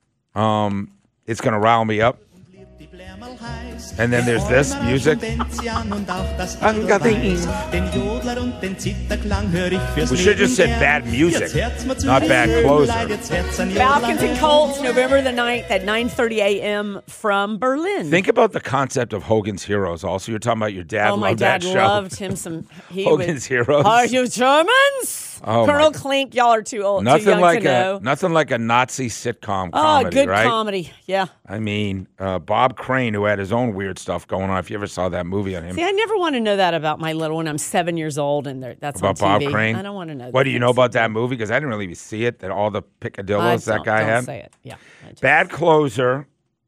it's going to rile me up. And then there's this music. We should have just said bad music, not bad closer. Falcons and Colts, November the 9th at 9:30 a.m. from Berlin. Think about the concept of Hogan's Heroes. Also, you're talking about your dad. Oh, my dad that show. loved him some. Hogan's Heroes. Are you Germans? Oh, Colonel Klink, y'all are too old. Nothing too young like to know. nothing like a Nazi sitcom comedy, good right? comedy. Yeah. I mean, Bob Crane, who had his own weird stuff going on. If you ever saw that movie on him. See, I never want to know that about my little one. I'm 7 years old, and that's about on TV. Bob Crane. I don't want to know. What do you know about that movie? Because I didn't really see it. That all the picadillos that guy don't had. Say it. Yeah. Bad closer.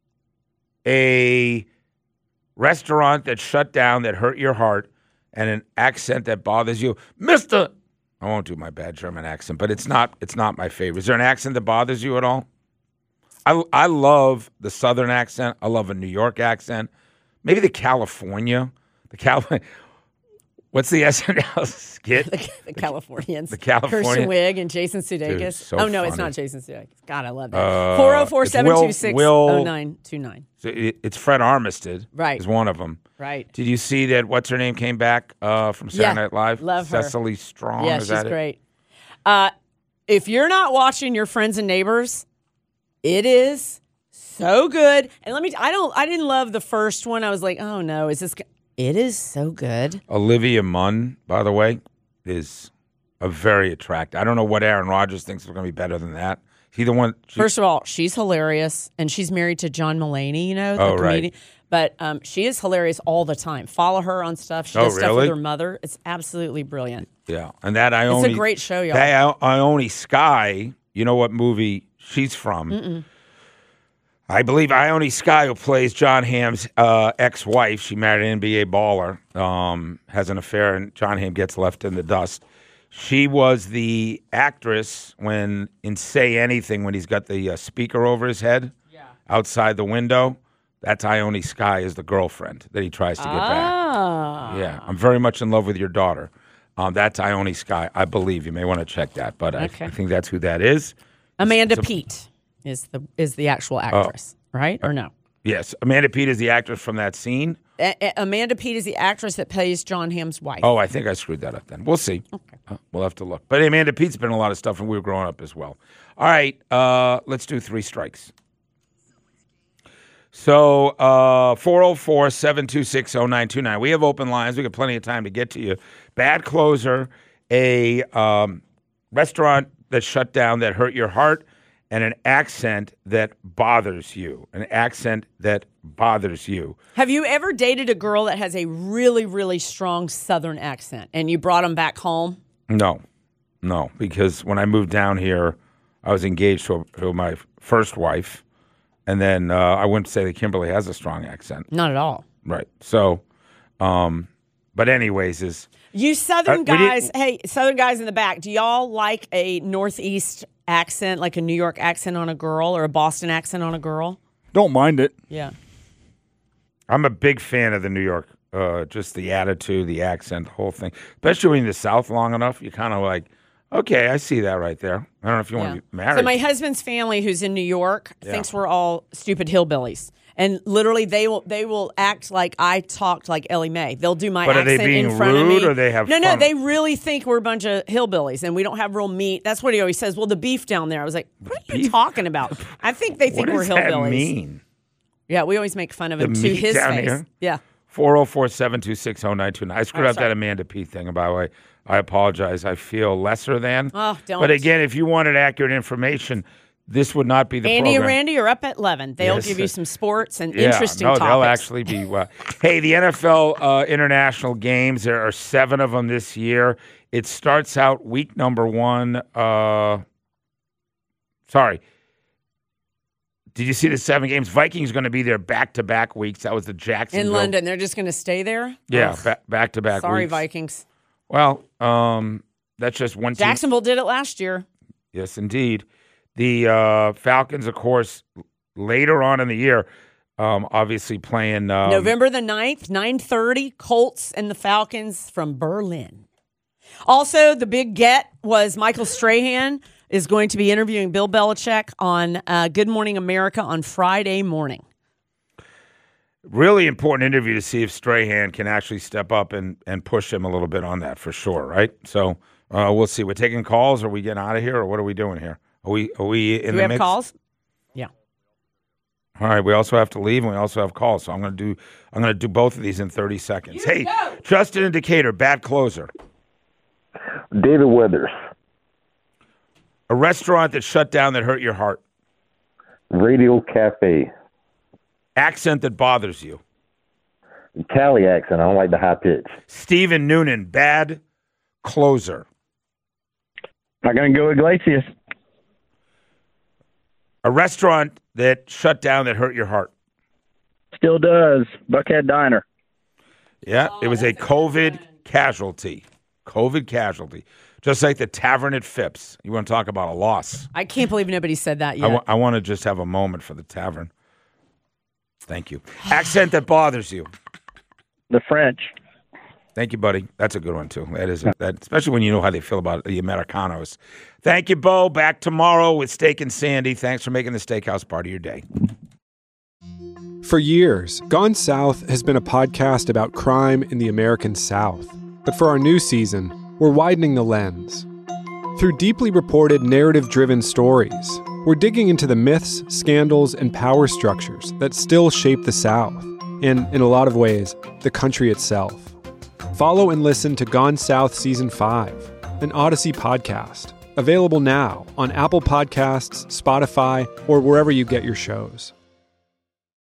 A restaurant that shut down that hurt your heart, and an accent that bothers you, Mister. I won't do my bad German accent, but it's not my favorite. Is there an accent that bothers you at all? I love the Southern accent. I love a New York accent. Maybe the California. What's the SNL skit? the Californians. The California. Kirsten Wig and Jason Sudeikis. Dude, so no, it's funny. not Jason Sudeikis. God, I love that. 404-726-0929. So it's Fred Armistead. Right. Is one of them. Right. Did you see that? What's her name came back from Saturday Night Live? Love her. Cecily Strong. Yeah, is she's that great. If you're not watching Your Friends and Neighbors, it is so good. And I didn't love the first one. I was like, oh no, is this? It is so good. Olivia Munn, by the way, is a very attractive. I don't know what Aaron Rodgers thinks is going to be better than that. He the one. First of all, she's hilarious, and she's married to John Mulaney. The comedian. But she is hilarious all the time. Follow her on stuff. She does stuff with her mother. It's absolutely brilliant. Yeah, and that It's a great show, y'all. That Ione Skye. You know what movie she's from? Mm-mm. I believe Ione Skye, who plays John Hamm's ex-wife. She married an NBA baller. Has an affair, and John Hamm gets left in the dust. She was the actress in Say Anything when he's got the speaker over his head outside the window. That's Ione Skye is the girlfriend that he tries to get back. Yeah, I'm very much in love with your daughter. That's Ione Skye, I believe. You may want to check that, but Okay. I think that's who that is. Amanda Peet is the actual actress, right? Or no? Yes, Amanda Peet is the actress from that scene. Amanda Peet is the actress that plays John Hamm's wife. Oh, I think I screwed that up then. We'll see. Okay. We'll have to look. But Amanda Peet's been in a lot of stuff when we were growing up as well. All right, let's do 3 strikes. So 404-726-0929. We have open lines. We got plenty of time to get to you. Bad closer, a restaurant that shut down that hurt your heart, and an accent that bothers you. An accent that bothers you. Have you ever dated a girl that has a really, really strong Southern accent and you brought them back home? No, because when I moved down here, I was engaged to my first wife, and then I wouldn't say that Kimberly has a strong accent. Not at all. Right. So, but anyways, you Southern guys, Southern guys in the back, do y'all like a Northeast accent, like a New York accent on a girl or a Boston accent on a girl? Don't mind it. Yeah. I'm a big fan of the New York, just the attitude, the accent, the whole thing. Especially when you're in the South long enough, you're kind of like, okay, I see that right there. I don't know if you want to be married. So my husband's family, who's in New York, thinks we're all stupid hillbillies. And literally, they will act like I talked like Ellie Mae. They'll do my accent in front of me. But are they being rude or they have fun? No, they really think we're a bunch of hillbillies and we don't have real meat. That's what he always says. Well, the beef down there. I was like, what are you talking about? I think they think we're hillbillies. What does that mean? Yeah, we always make fun of him to his down face. Here? Yeah. 404-726-0929. I screwed up that Amanda Peet thing, by the way. I apologize. I feel lesser than. Oh, don't. But again, if you wanted accurate information, this would not be the Andy program. and Randy are up at 11. They'll give you some sports and interesting topics. They'll actually be. Hey, the NFL international games, there are 7 of them this year. It starts out week number 1. Sorry. Did you see the 7 games? Vikings going to be there back-to-back weeks. That was the Jacksonville. In London. They're just going to stay there? Yeah, back-to-back Sorry, weeks. Vikings. Well, that's just one team. Jacksonville did it last year. Yes, indeed. The Falcons, of course, later on in the year, obviously playing November the 9th, 9:30, Colts and the Falcons from Berlin. Also, the big get was Michael Strahan is going to be interviewing Bill Belichick on Good Morning America on Friday morning. Really important interview to see if Strahan can actually step up and push him a little bit on that for sure, right? So we'll see. We're taking calls. Are we getting out of here, or what are we doing here? Are we in the mix? Do we have calls? Yeah. All right. We also have to leave, and we also have calls. So I'm going to do both of these in 30 seconds. Hey, Justin in Decatur, bad closer. David Weathers. A restaurant that shut down that hurt your heart. Radio Cafe. Accent that bothers you. Cali accent. I don't like the high pitch. Stephen Noonan, bad closer. I'm going to go Iglesias. A restaurant that shut down that hurt your heart. Still does. Buckhead Diner. Yeah, it was a COVID casualty. COVID casualty. Just like the Tavern at Phipps. You want to talk about a loss. I can't believe nobody said that yet. I want to just have a moment for the Tavern. Thank you. Accent that bothers you. The French. Thank you, buddy. That's a good one, too. That is, especially when you know how they feel about the Americanos. Thank you, Bo. Back tomorrow with Steak and Sandy. Thanks for making the Steakhouse part of your day. For years, Gone South has been a podcast about crime in the American South. But for our new season, we're widening the lens. Through deeply reported, narrative-driven stories, we're digging into the myths, scandals, and power structures that still shape the South, and, in a lot of ways, the country itself. Follow and listen to Gone South Season 5, an Odyssey podcast, available now on Apple Podcasts, Spotify, or wherever you get your shows.